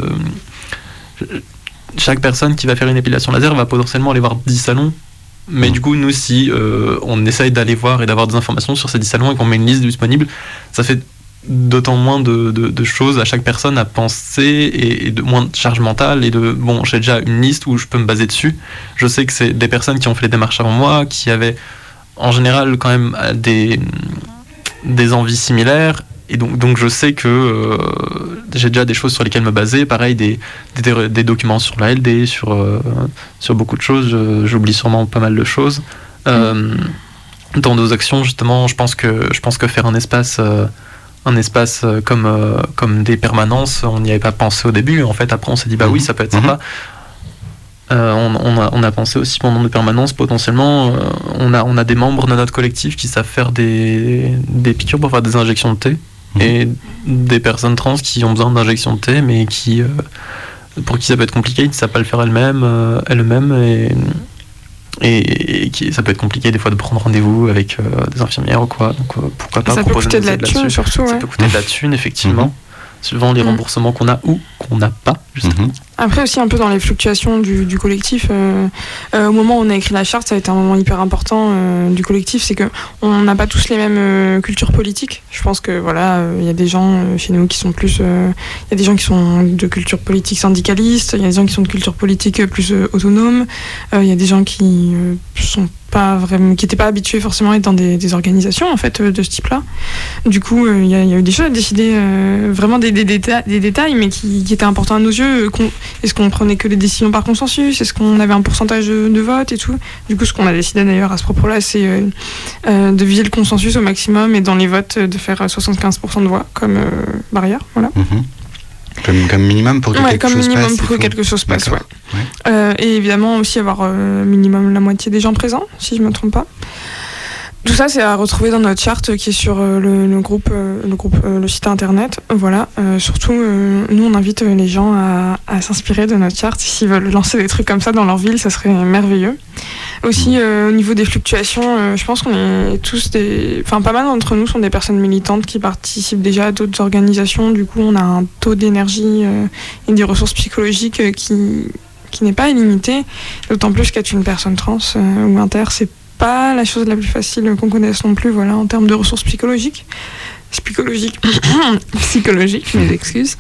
chaque personne qui va faire une épilation laser va potentiellement aller voir dix salons. Mais du coup, nous, si euh, on essaye d'aller voir et d'avoir des informations sur ces dix salons et qu'on met une liste disponible, ça fait d'autant moins de, de, de choses à chaque personne à penser, et, et de moins de charge mentale, et de, bon, j'ai déjà une liste où je peux me baser dessus. Je sais que c'est des personnes qui ont fait les démarches avant moi, qui avaient en général quand même des, des envies similaires, et donc, donc je sais que euh, j'ai déjà des choses sur lesquelles me baser. Pareil, des, des, des documents sur la L D, sur, euh, sur beaucoup de choses. Je, j'oublie sûrement pas mal de choses. Euh, dans nos actions, justement, je pense que, je pense que faire un espace, euh, un espace comme, euh, comme des permanences, on n'y avait pas pensé au début. En fait, après, on s'est dit, bah oui, ça peut être sympa. Euh, on, on, a, on a pensé aussi pendant nos permanences, potentiellement, euh, on, a, on a des membres de notre collectif qui savent faire des, des piqûres pour faire des injections de thé. Et des personnes trans qui ont besoin d'injections de thé, mais qui, euh, pour qui ça peut être compliqué, ils ne savent pas le faire elles-mêmes, euh, elles-mêmes, et, et, et qui, ça peut être compliqué des fois de prendre rendez-vous avec euh, des infirmières ou quoi. Donc euh, pourquoi pas ça proposer peut coûter de la thune, surtout. Ça ouais. peut coûter de la thune, effectivement, mmh. suivant les mmh. remboursements qu'on a ou qu'on n'a pas, justement. Mmh. Après aussi un peu dans les fluctuations du, du collectif, euh, euh, au moment où on a écrit la charte, ça a été un moment hyper important euh, du collectif, c'est que on n'a pas tous les mêmes euh, cultures politiques. Je pense que voilà, il euh, y a des gens euh, chez nous qui sont plus, il euh, y a des gens qui sont de culture politique syndicaliste, il y a des gens qui sont de culture politique plus euh, autonome, il euh, y a des gens qui euh, sont pas vraiment, qui n'étaient pas habitués forcément à être dans des, des organisations en fait euh, de ce type-là. Du coup, il euh, y, y a eu des choses à décider, euh, vraiment des, des, des, déta- des détails, mais qui, qui étaient importants à nos yeux. Qu'on, Est-ce qu'on prenait que les décisions par consensus? Est-ce qu'on avait un pourcentage de, de vote et tout? Du coup, ce qu'on a décidé d'ailleurs à ce propos-là, c'est euh, euh, de viser le consensus au maximum, et dans les votes, de faire soixante-quinze pour cent de voix comme euh, barrière. Voilà. Mmh. Comme, comme minimum pour que ouais, quelque comme chose minimum passe. pour que quelque chose passe, ouais. ouais. Euh, et évidemment aussi avoir euh, minimum la moitié des gens présents, si je ne me trompe pas. Tout ça, c'est à retrouver dans notre charte qui est sur euh, le, le groupe, euh, le, groupe euh, le site internet. Voilà. Euh, surtout, euh, nous, on invite euh, les gens à, à s'inspirer de notre charte. S'ils veulent lancer des trucs comme ça dans leur ville, ça serait merveilleux. Aussi, euh, au niveau des fluctuations, euh, je pense qu'on est tous des... Enfin, pas mal d'entre nous sont des personnes militantes qui participent déjà à d'autres organisations. Du coup, on a un taux d'énergie euh, et des ressources psychologiques euh, qui... qui n'est pas illimité, d'autant plus qu'être une personne trans euh, ou inter, c'est pas la chose la plus facile qu'on connaisse non plus, voilà, en termes de ressources psychologiques. Psychologiques. Psychologiques, mes excuses.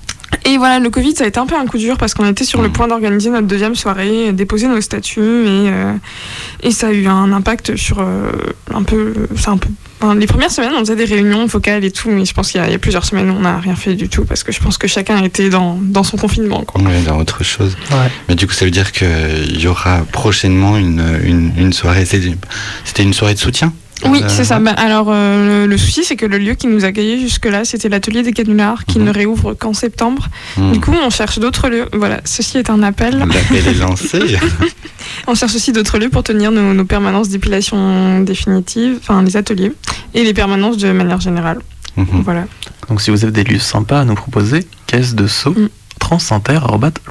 Et voilà, le Covid, ça a été un peu un coup dur parce qu'on était sur le point d'organiser notre deuxième soirée, déposer nos statuts, et, euh, et ça a eu un impact sur euh, un peu... C'est un peu enfin, les premières semaines, on faisait des réunions vocales et tout, mais je pense qu'il y a, il y a plusieurs semaines, on n'a rien fait du tout parce que je pense que chacun était dans, dans son confinement, quoi. Oui, dans autre chose. Ouais. Mais du coup, ça veut dire qu'il y aura prochainement une, une, une soirée... C'était une soirée de soutien ? Oui, euh, c'est ça. Bah, alors, euh, le, le souci, c'est que le lieu qui nous accueillait jusque-là, c'était l'atelier des canulars, qui mmh. ne réouvre qu'en septembre. Mmh. Du coup, on cherche d'autres lieux. Voilà, ceci est un appel. L'appel est lancé. On cherche aussi d'autres lieux pour tenir nos, nos permanences d'épilation définitive, enfin les ateliers, et les permanences de manière générale. Mmh. Voilà. Donc, si vous avez des lieux sympas à nous proposer, caisse de saut, mmh. transinter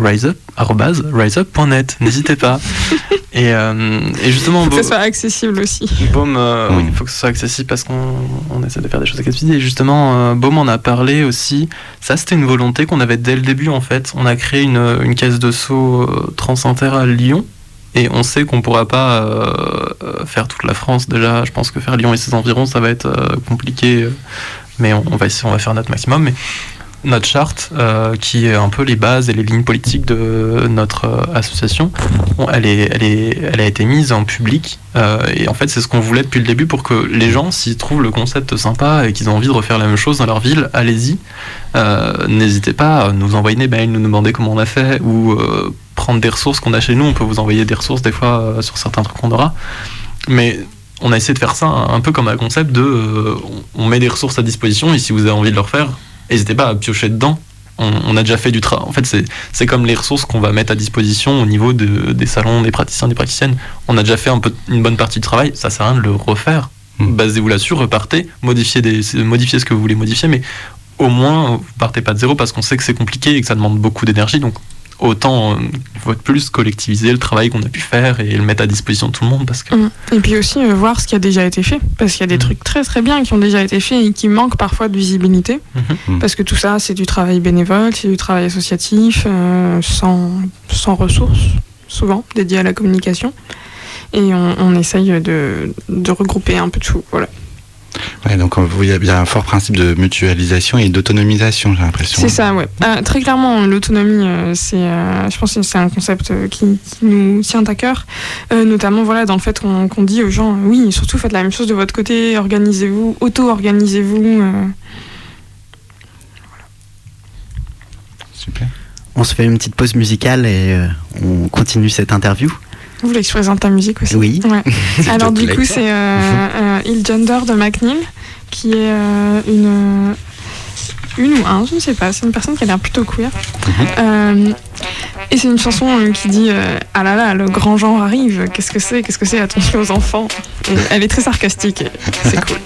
arobase riseup point net, n'hésitez pas. Et, euh, et justement, il faut que ça soit accessible aussi. Baume, euh, mmh. oui, il faut que ce soit accessible parce qu'on on essaie de faire des choses accessibles. Et justement, euh, Baume en a parlé aussi. Ça, c'était une volonté qu'on avait dès le début, en fait. On a créé une, une caisse de saut euh, Transinter à Lyon. Et on sait qu'on ne pourra pas euh, faire toute la France. Déjà, je pense que faire Lyon et ses environs, ça va être euh, compliqué. Mais on, on, va essayer, on va faire notre maximum. Mais notre charte, euh, qui est un peu les bases et les lignes politiques de notre euh, association, bon, elle, est, elle, est, elle a été mise en public. Euh, et en fait, c'est ce qu'on voulait depuis le début pour que les gens, s'ils trouvent le concept sympa et qu'ils ont envie de refaire la même chose dans leur ville, allez-y. Euh, n'hésitez pas à nous envoyer des mails, nous demander comment on a fait, ou euh, prendre des ressources qu'on a chez nous. On peut vous envoyer des ressources des fois euh, sur certains trucs qu'on aura. Mais on a essayé de faire ça un, un peu comme un concept de euh, on met des ressources à disposition et si vous avez envie de le refaire, n'hésitez pas à piocher dedans. On, on a déjà fait du travail. En fait, c'est, c'est comme les ressources qu'on va mettre à disposition au niveau de, des salons, des praticiens, des praticiennes. On a déjà fait un peu, une bonne partie du travail. Ça sert à rien de le refaire. Mmh. Basez-vous là-dessus, repartez, modifiez, des, modifiez ce que vous voulez modifier, mais au moins, vous partez pas de zéro parce qu'on sait que c'est compliqué et que ça demande beaucoup d'énergie. Donc, autant euh, il faut plus collectiviser le travail qu'on a pu faire et le mettre à disposition de tout le monde parce que... Mmh. Et puis aussi euh, voir ce qui a déjà été fait, parce qu'il y a des mmh. trucs très très bien qui ont déjà été faits et qui manquent parfois de visibilité, mmh. parce que tout ça c'est du travail bénévole, c'est du travail associatif, euh, sans, sans ressources souvent dédiées à la communication, et on, on essaye de, de regrouper un peu tout, voilà. Ouais, donc il y a bien un fort principe de mutualisation et d'autonomisation, j'ai l'impression. C'est ça, ouais. Euh, très clairement, l'autonomie, euh, c'est, euh, je pense que c'est un concept qui, qui nous tient à cœur, euh, notamment voilà, dans le fait qu'on, qu'on dit aux gens, euh, oui, surtout faites la même chose de votre côté, organisez-vous, auto-organisez-vous. Euh... Voilà. Super. On se fait une petite pause musicale et euh, on continue cette interview. Vous voulez que je présente ta musique aussi ? Oui. Ouais. Alors du coup, c'est euh, euh, Il Gender de McNeil, qui est euh, une, une ou un, je ne sais pas, c'est une personne qui a l'air plutôt queer. Mm-hmm. Euh, et c'est une chanson qui dit euh, ah là là, le grand genre arrive, qu'est-ce que c'est, qu'est-ce que c'est, attention aux enfants. Et elle est très sarcastique, et c'est cool.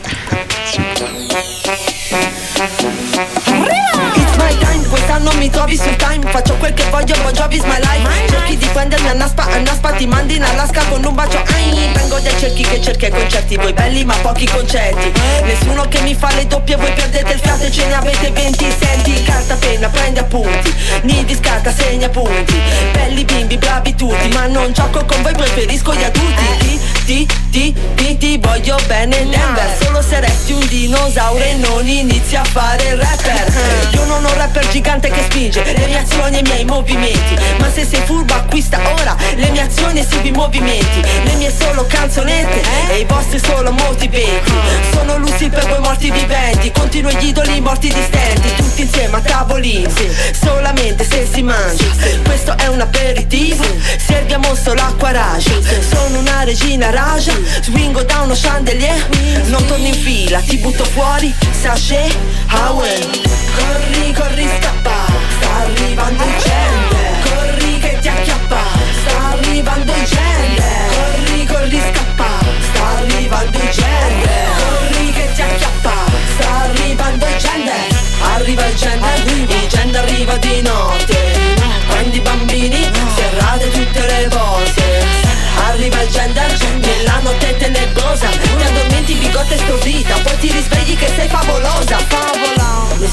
Non mi trovi sul time, faccio quel che voglio, Bon Jovi is my life. Cerchi di prendermi a Naspa, a Naspa ti mandi in Alaska con un bacio, ai. Vengo dai cerchi che cerca i concerti, voi belli ma pochi concerti. Nessuno che mi fa le doppie, voi perdete il fiato e ce ne avete venti. Senti, carta, penna, prendi appunti, nidi, scarta, segna punti. Belli bimbi, bravi tutti, ma non gioco con voi, preferisco gli adulti. Ti, ti, ti, ti, ti voglio bene Denver. Solo se resti un dinosauro e non inizi a fare il rapper. Io non ho un rapper gigante che spinge le mie azioni e i miei movimenti, ma se sei furbo acquista ora le mie azioni e segui i movimenti. Le mie solo canzonette e i vostri solo motiventi. Sono luci per voi morti viventi, continuo gli idoli morti distenti, tutti insieme a tavolini, solamente se si mangia. Questo è un aperitivo, serviamo solo acqua rage. Sono una regina raja, swingo da uno chandelier. Non torno in fila, ti butto fuori, sachet, Hawaii. Corri, corri, scappa, sta arrivando gente. Corri che ti acchiappa, sta arrivando gente. Corri, corri, scappa, sta arrivando gente. Corri che ti acchiappa, sta arrivando gente. Arriva il gente, il gente arriva di notte. Prendi i bambini, serrate tutte le volte. Arriva il gender, nella notte tenebrosa. Ti addormenti, bigotte stordita, poi ti risvegli che sei favolosa. Favola.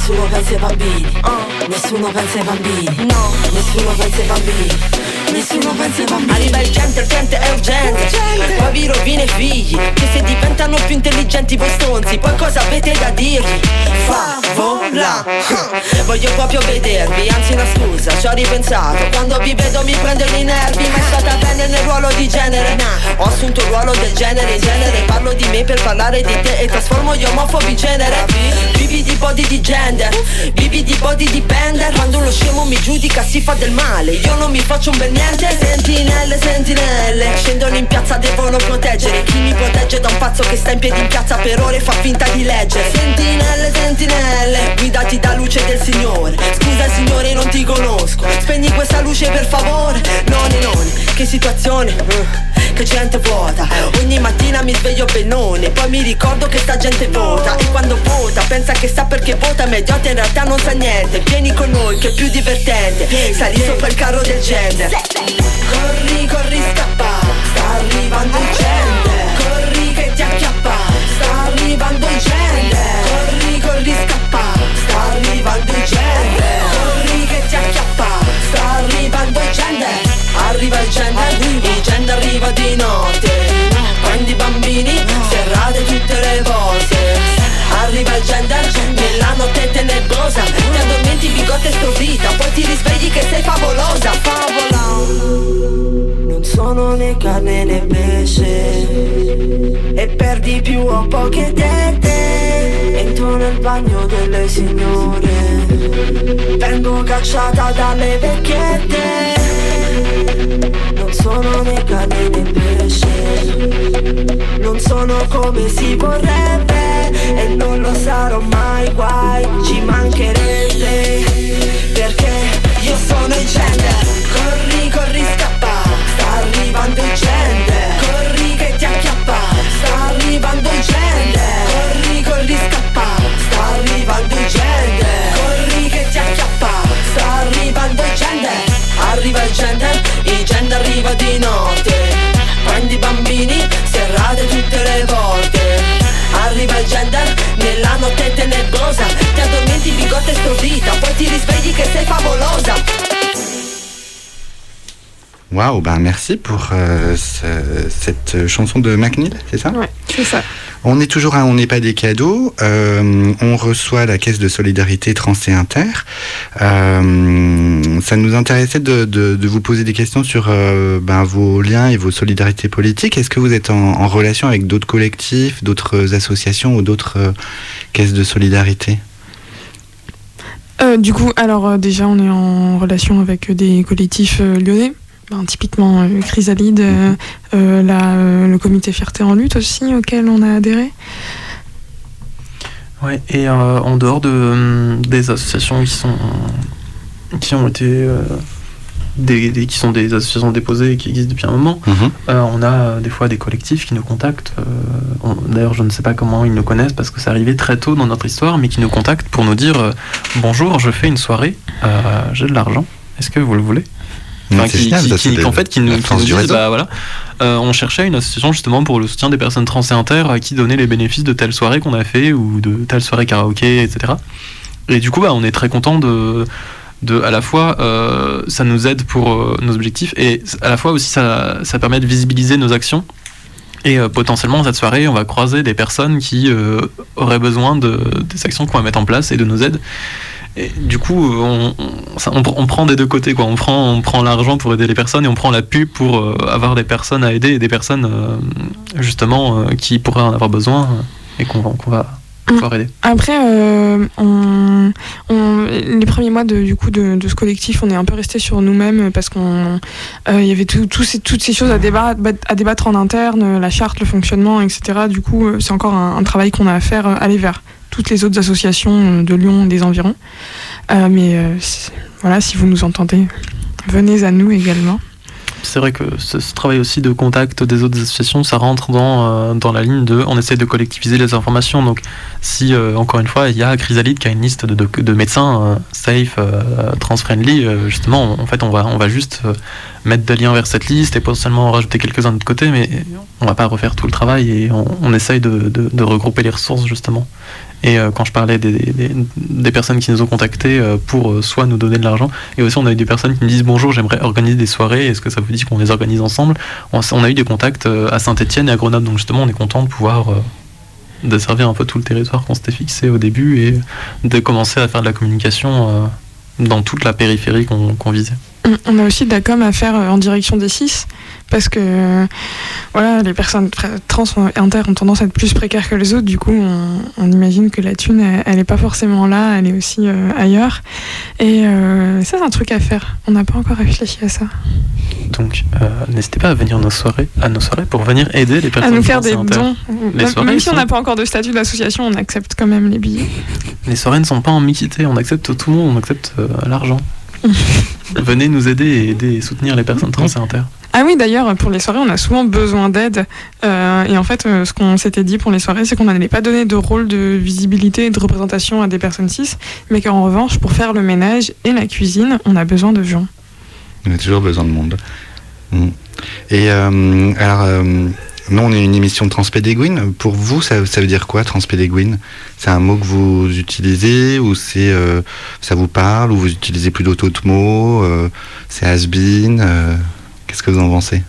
nessuno pensa ai bambini, uh. nessuno pensa ai bambini, no, nessuno pensa ai bambini, nessuno pensa ai bambini. Arriva il gente, il gente è urgente, urgente. Poi vi rovina i figli, che se diventano più intelligenti voi stonzi, poi cosa avete da dirgli? Favola, uh. voglio proprio vedervi, anzi una scusa, ci ho ripensato, quando vi vedo mi prendono i nervi, ma è stata bene nel ruolo di genere, ho assunto il ruolo del genere, in genere parlo di me per parlare di te e trasformo gli omofobi in genere. Vivi di body di gender, vivi di body di bender, quando uno scemo mi giudica si fa del male, io non mi faccio un bel niente. Sentinelle, sentinelle, scendono in piazza, devono proteggere chi mi protegge da un pazzo che sta in piedi in piazza per ore e fa finta di leggere. Sentinelle, sentinelle, guidati da luce del Signore, scusa Signore non ti conosco, spegni questa luce per favore. Noni, noni, che situazione, uh, che gente vuota, ogni mattina mi sveglio benone, poi mi ricordo che sta gente vota, e quando vota pensa che sa perché vota, ma idiota in realtà non sa niente. Vieni con noi che è più divertente, sali sopra il carro del gender. Corri, corri, scappa, sta arrivando il gender. Corri che ti acchiappa, sta arrivando il gender. Corri, corri, scappa, sta arrivando il gender. Corri che ti acchiappa, sta arrivando il gender. Arriva il gender, il gender arriva di notte, prendi i bambini, serrate tutte le volte. Arriva il gender, nella notte tenebrosa, ti addormenti bigotte stordita, poi ti risvegli che sei favolosa. Favola, non sono né carne né pesce, e perdi più o poche tette. Entro nel bagno delle signore, vengo cacciata dalle vecchiette. Non sono né carne né pesce, non sono come si vorrebbe, e non lo sarò mai, guai, ci mancherebbe, perché io sono il gender. Corri, corri, scappa, sta arrivando il gender. Corri che ti acchiappa, sta arrivando il gender. Corri, corri, scappa, sta arrivando il gender. Corri che ti acchiappa, sta arrivando il gender. Arriva il gender, il gender arriva di notte, prendi i bambini, serrate tutte le volte. Arriva il gender, nella notte tenebrosa, ti addormenti bigotte stordita, poi ti risvegli che sei favolosa. Waouh, ben merci pour euh, ce, cette chanson de McNeil, c'est ça? Ouais, c'est ça. On est toujours à On n'est pas des cadeaux. Euh, on reçoit la Caisse de solidarité trans et inter. Euh, ça nous intéressait de, de, de vous poser des questions sur euh, ben, vos liens et vos solidarités politiques. Est-ce que vous êtes en, en relation avec d'autres collectifs, d'autres associations ou d'autres euh, caisses de solidarité? euh, Du coup, alors euh, déjà, on est en relation avec des collectifs euh, lyonnais. Ben, typiquement euh, Chrysalide, euh, euh, la, euh, le comité Fierté en lutte aussi, auquel on a adhéré. Ouais, et euh, en dehors de, euh, des associations qui sont qui ont été euh, des, des, qui sont des associations déposées et qui existent depuis un moment, mmh. euh, on a des fois des collectifs qui nous contactent. Euh, on, d'ailleurs, je ne sais pas comment ils nous connaissent parce que c'est arrivé très tôt dans notre histoire, mais qui nous contactent pour nous dire euh, bonjour, je fais une soirée, euh, j'ai de l'argent, est-ce que vous le voulez? Enfin, qui, génial, qui, qui, qui, en fait, qui nous, qui nous disent, bah voilà, euh, on cherchait une association justement pour le soutien des personnes trans et inter à qui donner les bénéfices de telle soirée qu'on a fait ou de telle soirée karaoké, et cetera. Et du coup, bah, on est très content de, de, à la fois, euh, ça nous aide pour euh, nos objectifs et à la fois aussi ça, ça permet de visibiliser nos actions. Et euh, potentiellement, cette soirée, on va croiser des personnes qui euh, auraient besoin de, des actions qu'on va mettre en place et de nos aides. Et du coup, on, on, on prend des deux côtés, quoi. On prend, on prend l'argent pour aider les personnes et on prend la pub pour euh, avoir des personnes à aider et des personnes euh, justement euh, qui pourraient en avoir besoin et qu'on, qu'on va pouvoir aider. Après, euh, on, on, les premiers mois de, du coup, de, de ce collectif, on est un peu resté sur nous-mêmes parce qu'on, euh, y avait tout, tout ces, toutes ces choses à débattre, à débattre en interne, la charte, le fonctionnement, et cetera. Du coup, c'est encore un, un travail qu'on a à faire, aller vers toutes les autres associations de Lyon et des environs. Euh, mais euh, voilà, si vous nous entendez, venez à nous également. C'est vrai que ce, ce travail aussi de contact des autres associations, ça rentre dans, euh, dans la ligne de... On essaie de collectiviser les informations. Donc si, euh, encore une fois, il y a Chrysalide qui a une liste de, de, de médecins euh, safe, euh, trans-friendly, euh, justement, en fait, on va, on va juste euh, mettre des liens vers cette liste et potentiellement en rajouter quelques-uns de notre côté, mais on va pas refaire tout le travail et on, on essaye de, de, de regrouper les ressources, justement. Et euh, quand je parlais des, des, des personnes qui nous ont contactés euh, pour euh, soit nous donner de l'argent, et aussi on a eu des personnes qui me disent bonjour, j'aimerais organiser des soirées, est-ce que ça vous dit qu'on les organise ensemble? on, on a eu des contacts euh, à Saint-Etienne et à Grenoble, donc justement on est content de pouvoir euh, desservir un peu tout le territoire qu'on s'était fixé au début et de commencer à faire de la communication euh, dans toute la périphérie qu'on, qu'on visait. On a aussi de la com à faire en direction des cis, parce que voilà, les personnes trans et inter ont tendance à être plus précaires que les autres, du coup on, on imagine que la thune elle n'est pas forcément là, elle est aussi euh, ailleurs, et euh, ça c'est un truc à faire, on n'a pas encore réfléchi à ça. Donc euh, n'hésitez pas à venir nos soirées, à nos soirées pour venir aider les personnes à nous faire trans des et inter. dons, les même, même si on n'a pas encore de statut d'association, on accepte quand même les billets. Les soirées ne sont pas en mixité, on accepte tout le monde, on accepte euh, l'argent. Venez nous aider et aider et soutenir les personnes trans et inter. Ah oui, d'ailleurs, pour les soirées, on a souvent besoin d'aide. Euh, et en fait, euh, ce qu'on s'était dit pour les soirées, c'est qu'on n'allait pas donner de rôle de visibilité et de représentation à des personnes cis, mais qu'en revanche, pour faire le ménage et la cuisine, on a besoin de gens. On a toujours besoin de monde. Mmh. Et euh, alors, euh, nous, on est une émission de Transpédéguine. Pour vous, ça, ça veut dire quoi, Transpédéguine? C'est un mot que vous utilisez, ou c'est, euh, ça vous parle, ou vous utilisez plus d'autres mots, euh, c'est has-been, euh, qu'est-ce que vous en pensez?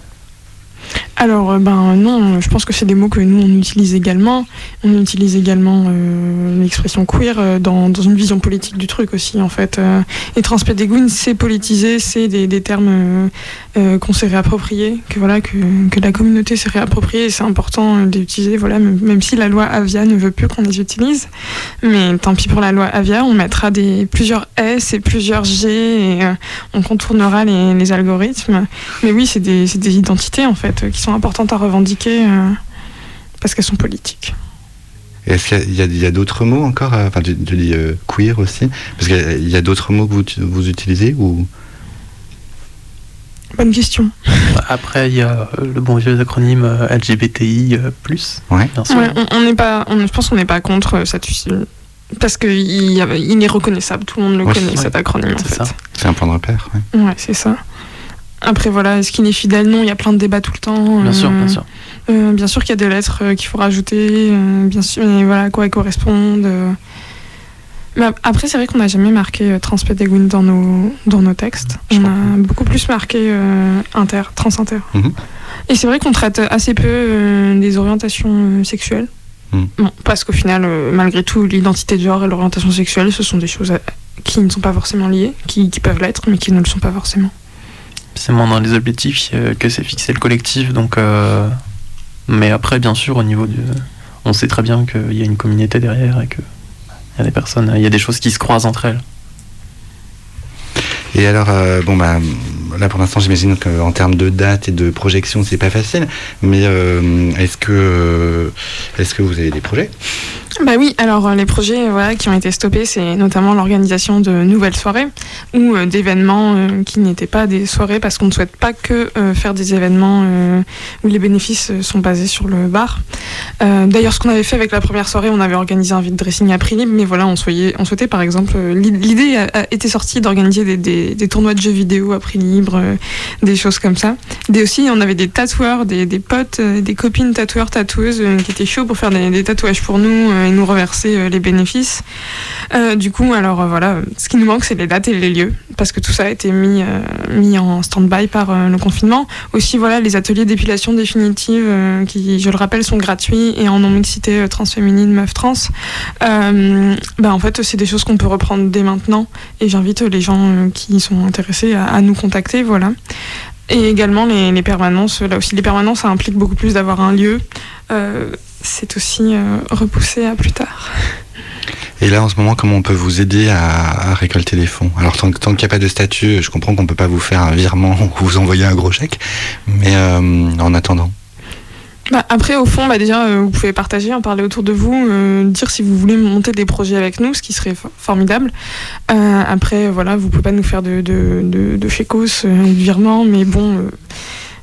Alors, ben non, je pense que c'est des mots que nous, on utilise également. On utilise également euh, l'expression queer euh, dans, dans une vision politique du truc aussi, en fait. Euh, et Transpédéguine, c'est politisé, c'est des, des termes euh, euh, qu'on s'est réappropriés, que, voilà, que, que la communauté s'est réappropriée, et c'est important euh, d'utiliser, voilà, même, même si la loi Avia ne veut plus qu'on les utilise. Mais tant pis pour la loi Avia, on mettra des, plusieurs S et plusieurs G, et euh, on contournera les, les algorithmes. Mais oui, c'est des, c'est des identités, en fait, qui sont importantes à revendiquer euh, parce qu'elles sont politiques. Et est-ce qu'il y a, il y a, il y a d'autres mots encore? Enfin, tu, tu dis euh, queer aussi? Parce qu'il y a d'autres mots que vous, vous utilisez ou... Bonne question. Après, il y a le bon vieux acronyme L G B T I plus. Ouais. Bien sûr. Ouais, on n'est pas, on, je pense qu'on n'est pas contre ça, parce qu'il il est reconnaissable, tout le monde le ouais, connaît, ouais, cet acronyme. C'est en fait. ça. C'est un point de repère. Ouais, ouais c'est ça. Après, voilà, est-ce qu'il est fidèle? Non, il y a plein de débats tout le temps. Bien euh, sûr, bien sûr. Euh, bien sûr qu'il y a des lettres euh, qu'il faut rajouter, euh, bien sûr, mais voilà, à quoi elles correspondent. Euh. Mais après, c'est vrai qu'on n'a jamais marqué euh, Transpédéguine dans nos, dans nos textes. Je on a beaucoup plus marqué euh, inter, trans-inter. Mm-hmm. Et c'est vrai qu'on traite assez peu euh, des orientations euh, sexuelles. Mm. Bon, parce qu'au final, euh, malgré tout, l'identité de genre et l'orientation sexuelle, ce sont des choses à, qui ne sont pas forcément liées, qui, qui peuvent l'être, mais qui ne le sont pas forcément. C'est moins dans les objectifs que c'est fixé le collectif, donc euh, mais après bien sûr au niveau du, on sait très bien qu'il y a une communauté derrière et que il y a des personnes, il y a des choses qui se croisent entre elles. Et alors euh, bon bah là pour l'instant j'imagine qu'en termes de date et de projection c'est pas facile, mais euh, est-ce que euh, est-ce que vous avez des projets? Bah oui, alors les projets voilà, qui ont été stoppés, c'est notamment l'organisation de nouvelles soirées ou euh, d'événements euh, qui n'étaient pas des soirées, parce qu'on ne souhaite pas que euh, faire des événements euh, où les bénéfices sont basés sur le bar. Euh, d'ailleurs, ce qu'on avait fait avec la première soirée, on avait organisé un vide dressing à prix libre, mais voilà, on souhaitait, on souhaitait par exemple, euh, l'idée a, a été sortie d'organiser des, des, des tournois de jeux vidéo à prix libre, euh, des choses comme ça. Des aussi, on avait des tatoueurs, des, des potes, euh, des copines tatoueurs, tatoueuses euh, qui étaient chauds pour faire des, des tatouages pour nous euh, et nous reverser euh, les bénéfices. Euh, du coup, alors euh, voilà, ce qui nous manque, c'est les dates et les lieux, parce que tout ça a été mis, euh, mis en stand-by par euh, le confinement. Aussi, voilà, les ateliers d'épilation définitive, euh, qui, je le rappelle, sont gratuits et en non-mixité euh, transféminine, meuf trans. Euh, bah, en fait, c'est des choses qu'on peut reprendre dès maintenant, et j'invite les gens euh, qui sont intéressés à, à nous contacter, voilà. Et également les, les permanences, là aussi les permanences, ça implique beaucoup plus d'avoir un lieu. Euh, c'est aussi euh, repoussé à plus tard. Et là, en ce moment, comment on peut vous aider à, à récolter les fonds? Alors, tant, tant qu'il n'y a pas de statut, je comprends qu'on ne peut pas vous faire un virement ou vous envoyer un gros chèque, mais euh, en attendant. Bah, après, au fond, bah, déjà, euh, vous pouvez partager, en parler autour de vous, euh, dire si vous voulez monter des projets avec nous, ce qui serait for- formidable. Euh, après, voilà, vous ne pouvez pas nous faire de, de, de, de chécos, euh, de virements, mais bon... Euh,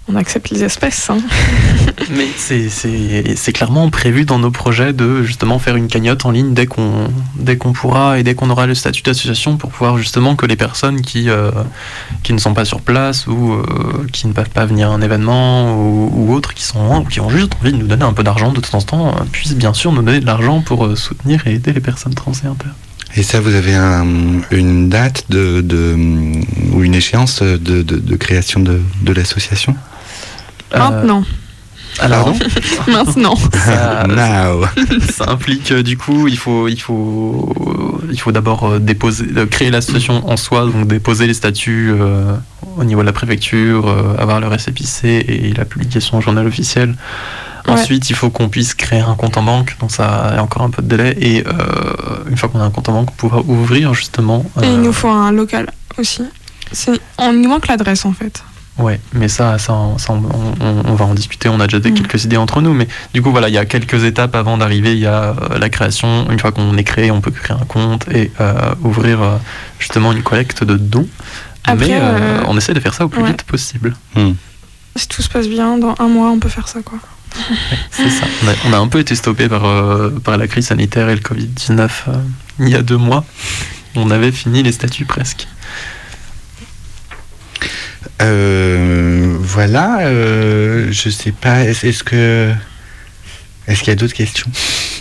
on accepte les espèces. Hein. Mais c'est, c'est, c'est clairement prévu dans nos projets de justement faire une cagnotte en ligne dès qu'on, dès qu'on pourra et dès qu'on aura le statut d'association pour pouvoir justement que les personnes qui, euh, qui ne sont pas sur place ou euh, qui ne peuvent pas venir à un événement ou, ou autres, qui sont loin ou qui ont juste envie de nous donner un peu d'argent de temps en temps, euh, puissent bien sûr nous donner de l'argent pour euh, soutenir et aider les personnes trans et inter. Et ça, vous avez un, une date de, de, ou une échéance de, de, de création de, de l'association ? Maintenant. Euh, alors, maintenant. Ça, Now. Ça implique euh, du coup, il faut, il faut, il faut d'abord euh, déposer, euh, créer l'association en soi, donc déposer les statuts euh, au niveau de la préfecture, euh, avoir le récépissé et la publication au journal officiel. Ouais. Ensuite, il faut qu'on puisse créer un compte en banque, donc ça a encore un peu de délai. Et euh, une fois qu'on a un compte en banque, on pourra ouvrir justement. Euh... Et il nous faut un local aussi. C'est... On nous manque l'adresse en fait. Ouais, mais ça, ça, ça on, on, on va en discuter. On a déjà des, mmh. quelques idées entre nous, mais du coup, voilà, il y a quelques étapes avant d'arriver. Il y a euh, la création. Une fois qu'on est créé, on peut créer un compte et euh, ouvrir euh, justement une collecte de dons. Après, mais euh, euh, on essaie de faire ça au plus ouais. vite possible. Mmh. Si tout se passe bien, dans un mois, on peut faire ça, quoi. Ouais, c'est ça. On a, on a un peu été stoppé par, euh, par la crise sanitaire et le covid dix-neuf euh, il y a deux mois. On avait fini les statuts presque. Euh, voilà, euh, je sais pas, est-ce, est-ce que est-ce qu'il y a d'autres questions ?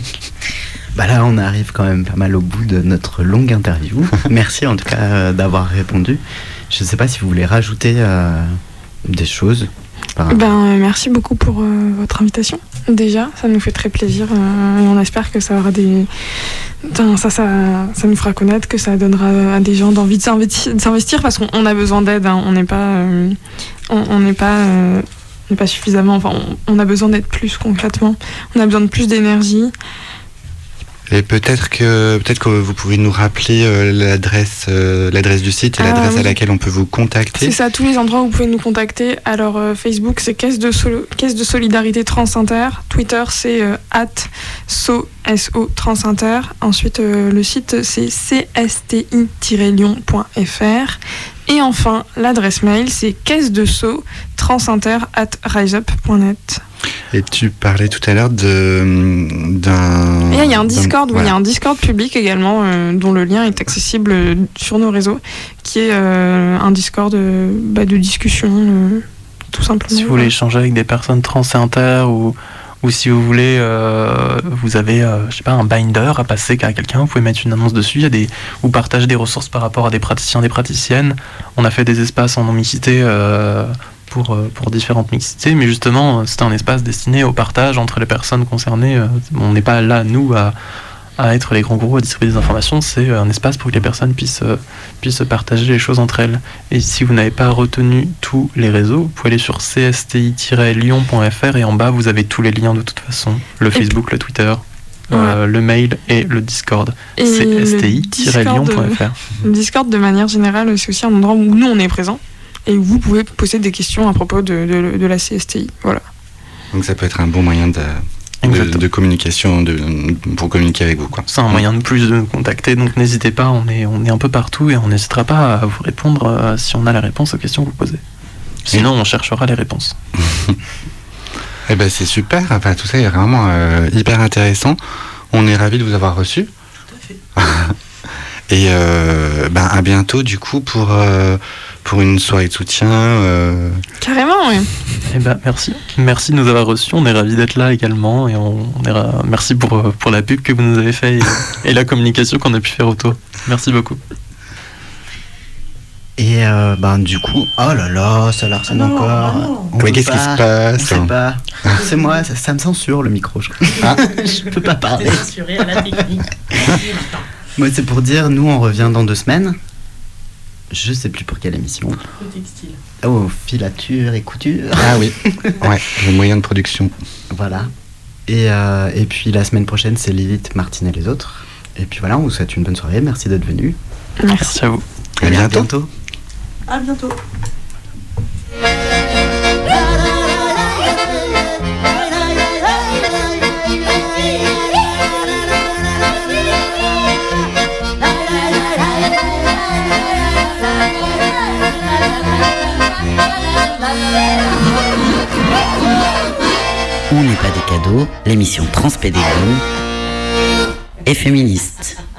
Bah là, on arrive quand même pas mal au bout de notre longue interview. Merci en tout cas euh, d'avoir répondu. Je sais pas si vous voulez rajouter euh, des choses. Par... Ben euh, merci beaucoup pour euh, votre invitation. Déjà, ça nous fait très plaisir euh, et on espère que ça aura des Enfin, ça, ça, ça nous fera connaître, que ça donnera à des gens d'envie de s'investir, de s'investir parce qu'on on a besoin d'aide. Hein. On n'est pas, euh, on, on n'est pas, euh, on n'est pas suffisamment. Enfin, on, on a besoin d'être plus concrètement. On a besoin de plus d'énergie. Et peut-être que peut-être que vous pouvez nous rappeler euh, l'adresse euh, l'adresse du site et ah, l'adresse oui. à laquelle on peut vous contacter. C'est ça, tous les endroits où vous pouvez nous contacter. Alors euh, Facebook, c'est Caisse de, Solo, Caisse de Solidarité Trans Inter. Twitter, c'est euh, at so, so Trans Inter. Ensuite, euh, le site, c'est c s t i tiret lyon point f r. Et enfin, l'adresse mail, c'est caisse de so transinter at riseup point net. Et tu parlais tout à l'heure de, d'un... Il y a un Discord, oui, il y a un Discord public également, euh, dont le lien est accessible sur nos réseaux, qui est euh, un Discord euh, bah, de discussion, euh, tout simplement. Si vous voulez échanger avec des personnes trans et inter, ou, ou si vous voulez, euh, vous avez, euh, je sais pas, un binder à passer à quelqu'un, vous pouvez mettre une annonce dessus, il y a des, ou partager des ressources par rapport à des praticiens, des praticiennes. On a fait des espaces en non-mixité, euh, Pour, pour différentes mixités, mais justement c'est un espace destiné au partage entre les personnes concernées. On n'est pas là nous à, à être les grands gourous, à distribuer des informations, c'est un espace pour que les personnes puissent, puissent partager les choses entre elles. Et si vous n'avez pas retenu tous les réseaux, vous pouvez aller sur c s t i tiret lyon point f r et en bas vous avez tous les liens de toute façon, le Facebook, le Twitter, ouais. euh, le mail et le Discord. c s t i tiret lyon point f r. Le Discord de manière générale c'est aussi un endroit où nous on est présent et vous pouvez poser des questions à propos de, de, de la C S T I. Voilà. Donc ça peut être un bon moyen de, de, de communication, de, pour communiquer avec vous, quoi. C'est un moyen de plus de nous contacter, donc n'hésitez pas, on est, on est un peu partout et on n'hésitera pas à vous répondre euh, si on a la réponse aux questions que vous posez. Sinon, on cherchera les réponses. Eh ben c'est super, enfin, tout ça est vraiment euh, hyper intéressant. On est ravis de vous avoir reçu. Tout à fait. Et euh, ben, à bientôt du coup pour, euh, pour une soirée de soutien. Euh... Carrément, oui. Eh ben, merci. Merci de nous avoir reçus. On est ravis d'être là également. Et on, on est ra... Merci pour, pour la pub que vous nous avez fait et, et la communication qu'on a pu faire autour. Merci beaucoup. Et euh, ben du coup, oh là là, ça l'arsène ah encore. Ah on oui, qu'est-ce pas, qui se passe? Je sais pas. C'est moi, ça, ça me censure le micro. Je, ah. je peux pas parler. Censuré à la technique. Moi, c'est pour dire, nous, on revient dans deux semaines. Je sais plus pour quelle émission. Le textile. Oh, filature et couture. Ah oui, ouais, les moyens de production. Voilà. Et, euh, et puis la semaine prochaine, c'est Lilith, Martine et les autres. Et puis voilà, on vous souhaite une bonne soirée. Merci d'être venus. Merci, Merci à vous. À bientôt. À bientôt. La la la la la la la la la la la la la la la On n'est pas des cadeaux, l'émission Transpédégrine est féministe.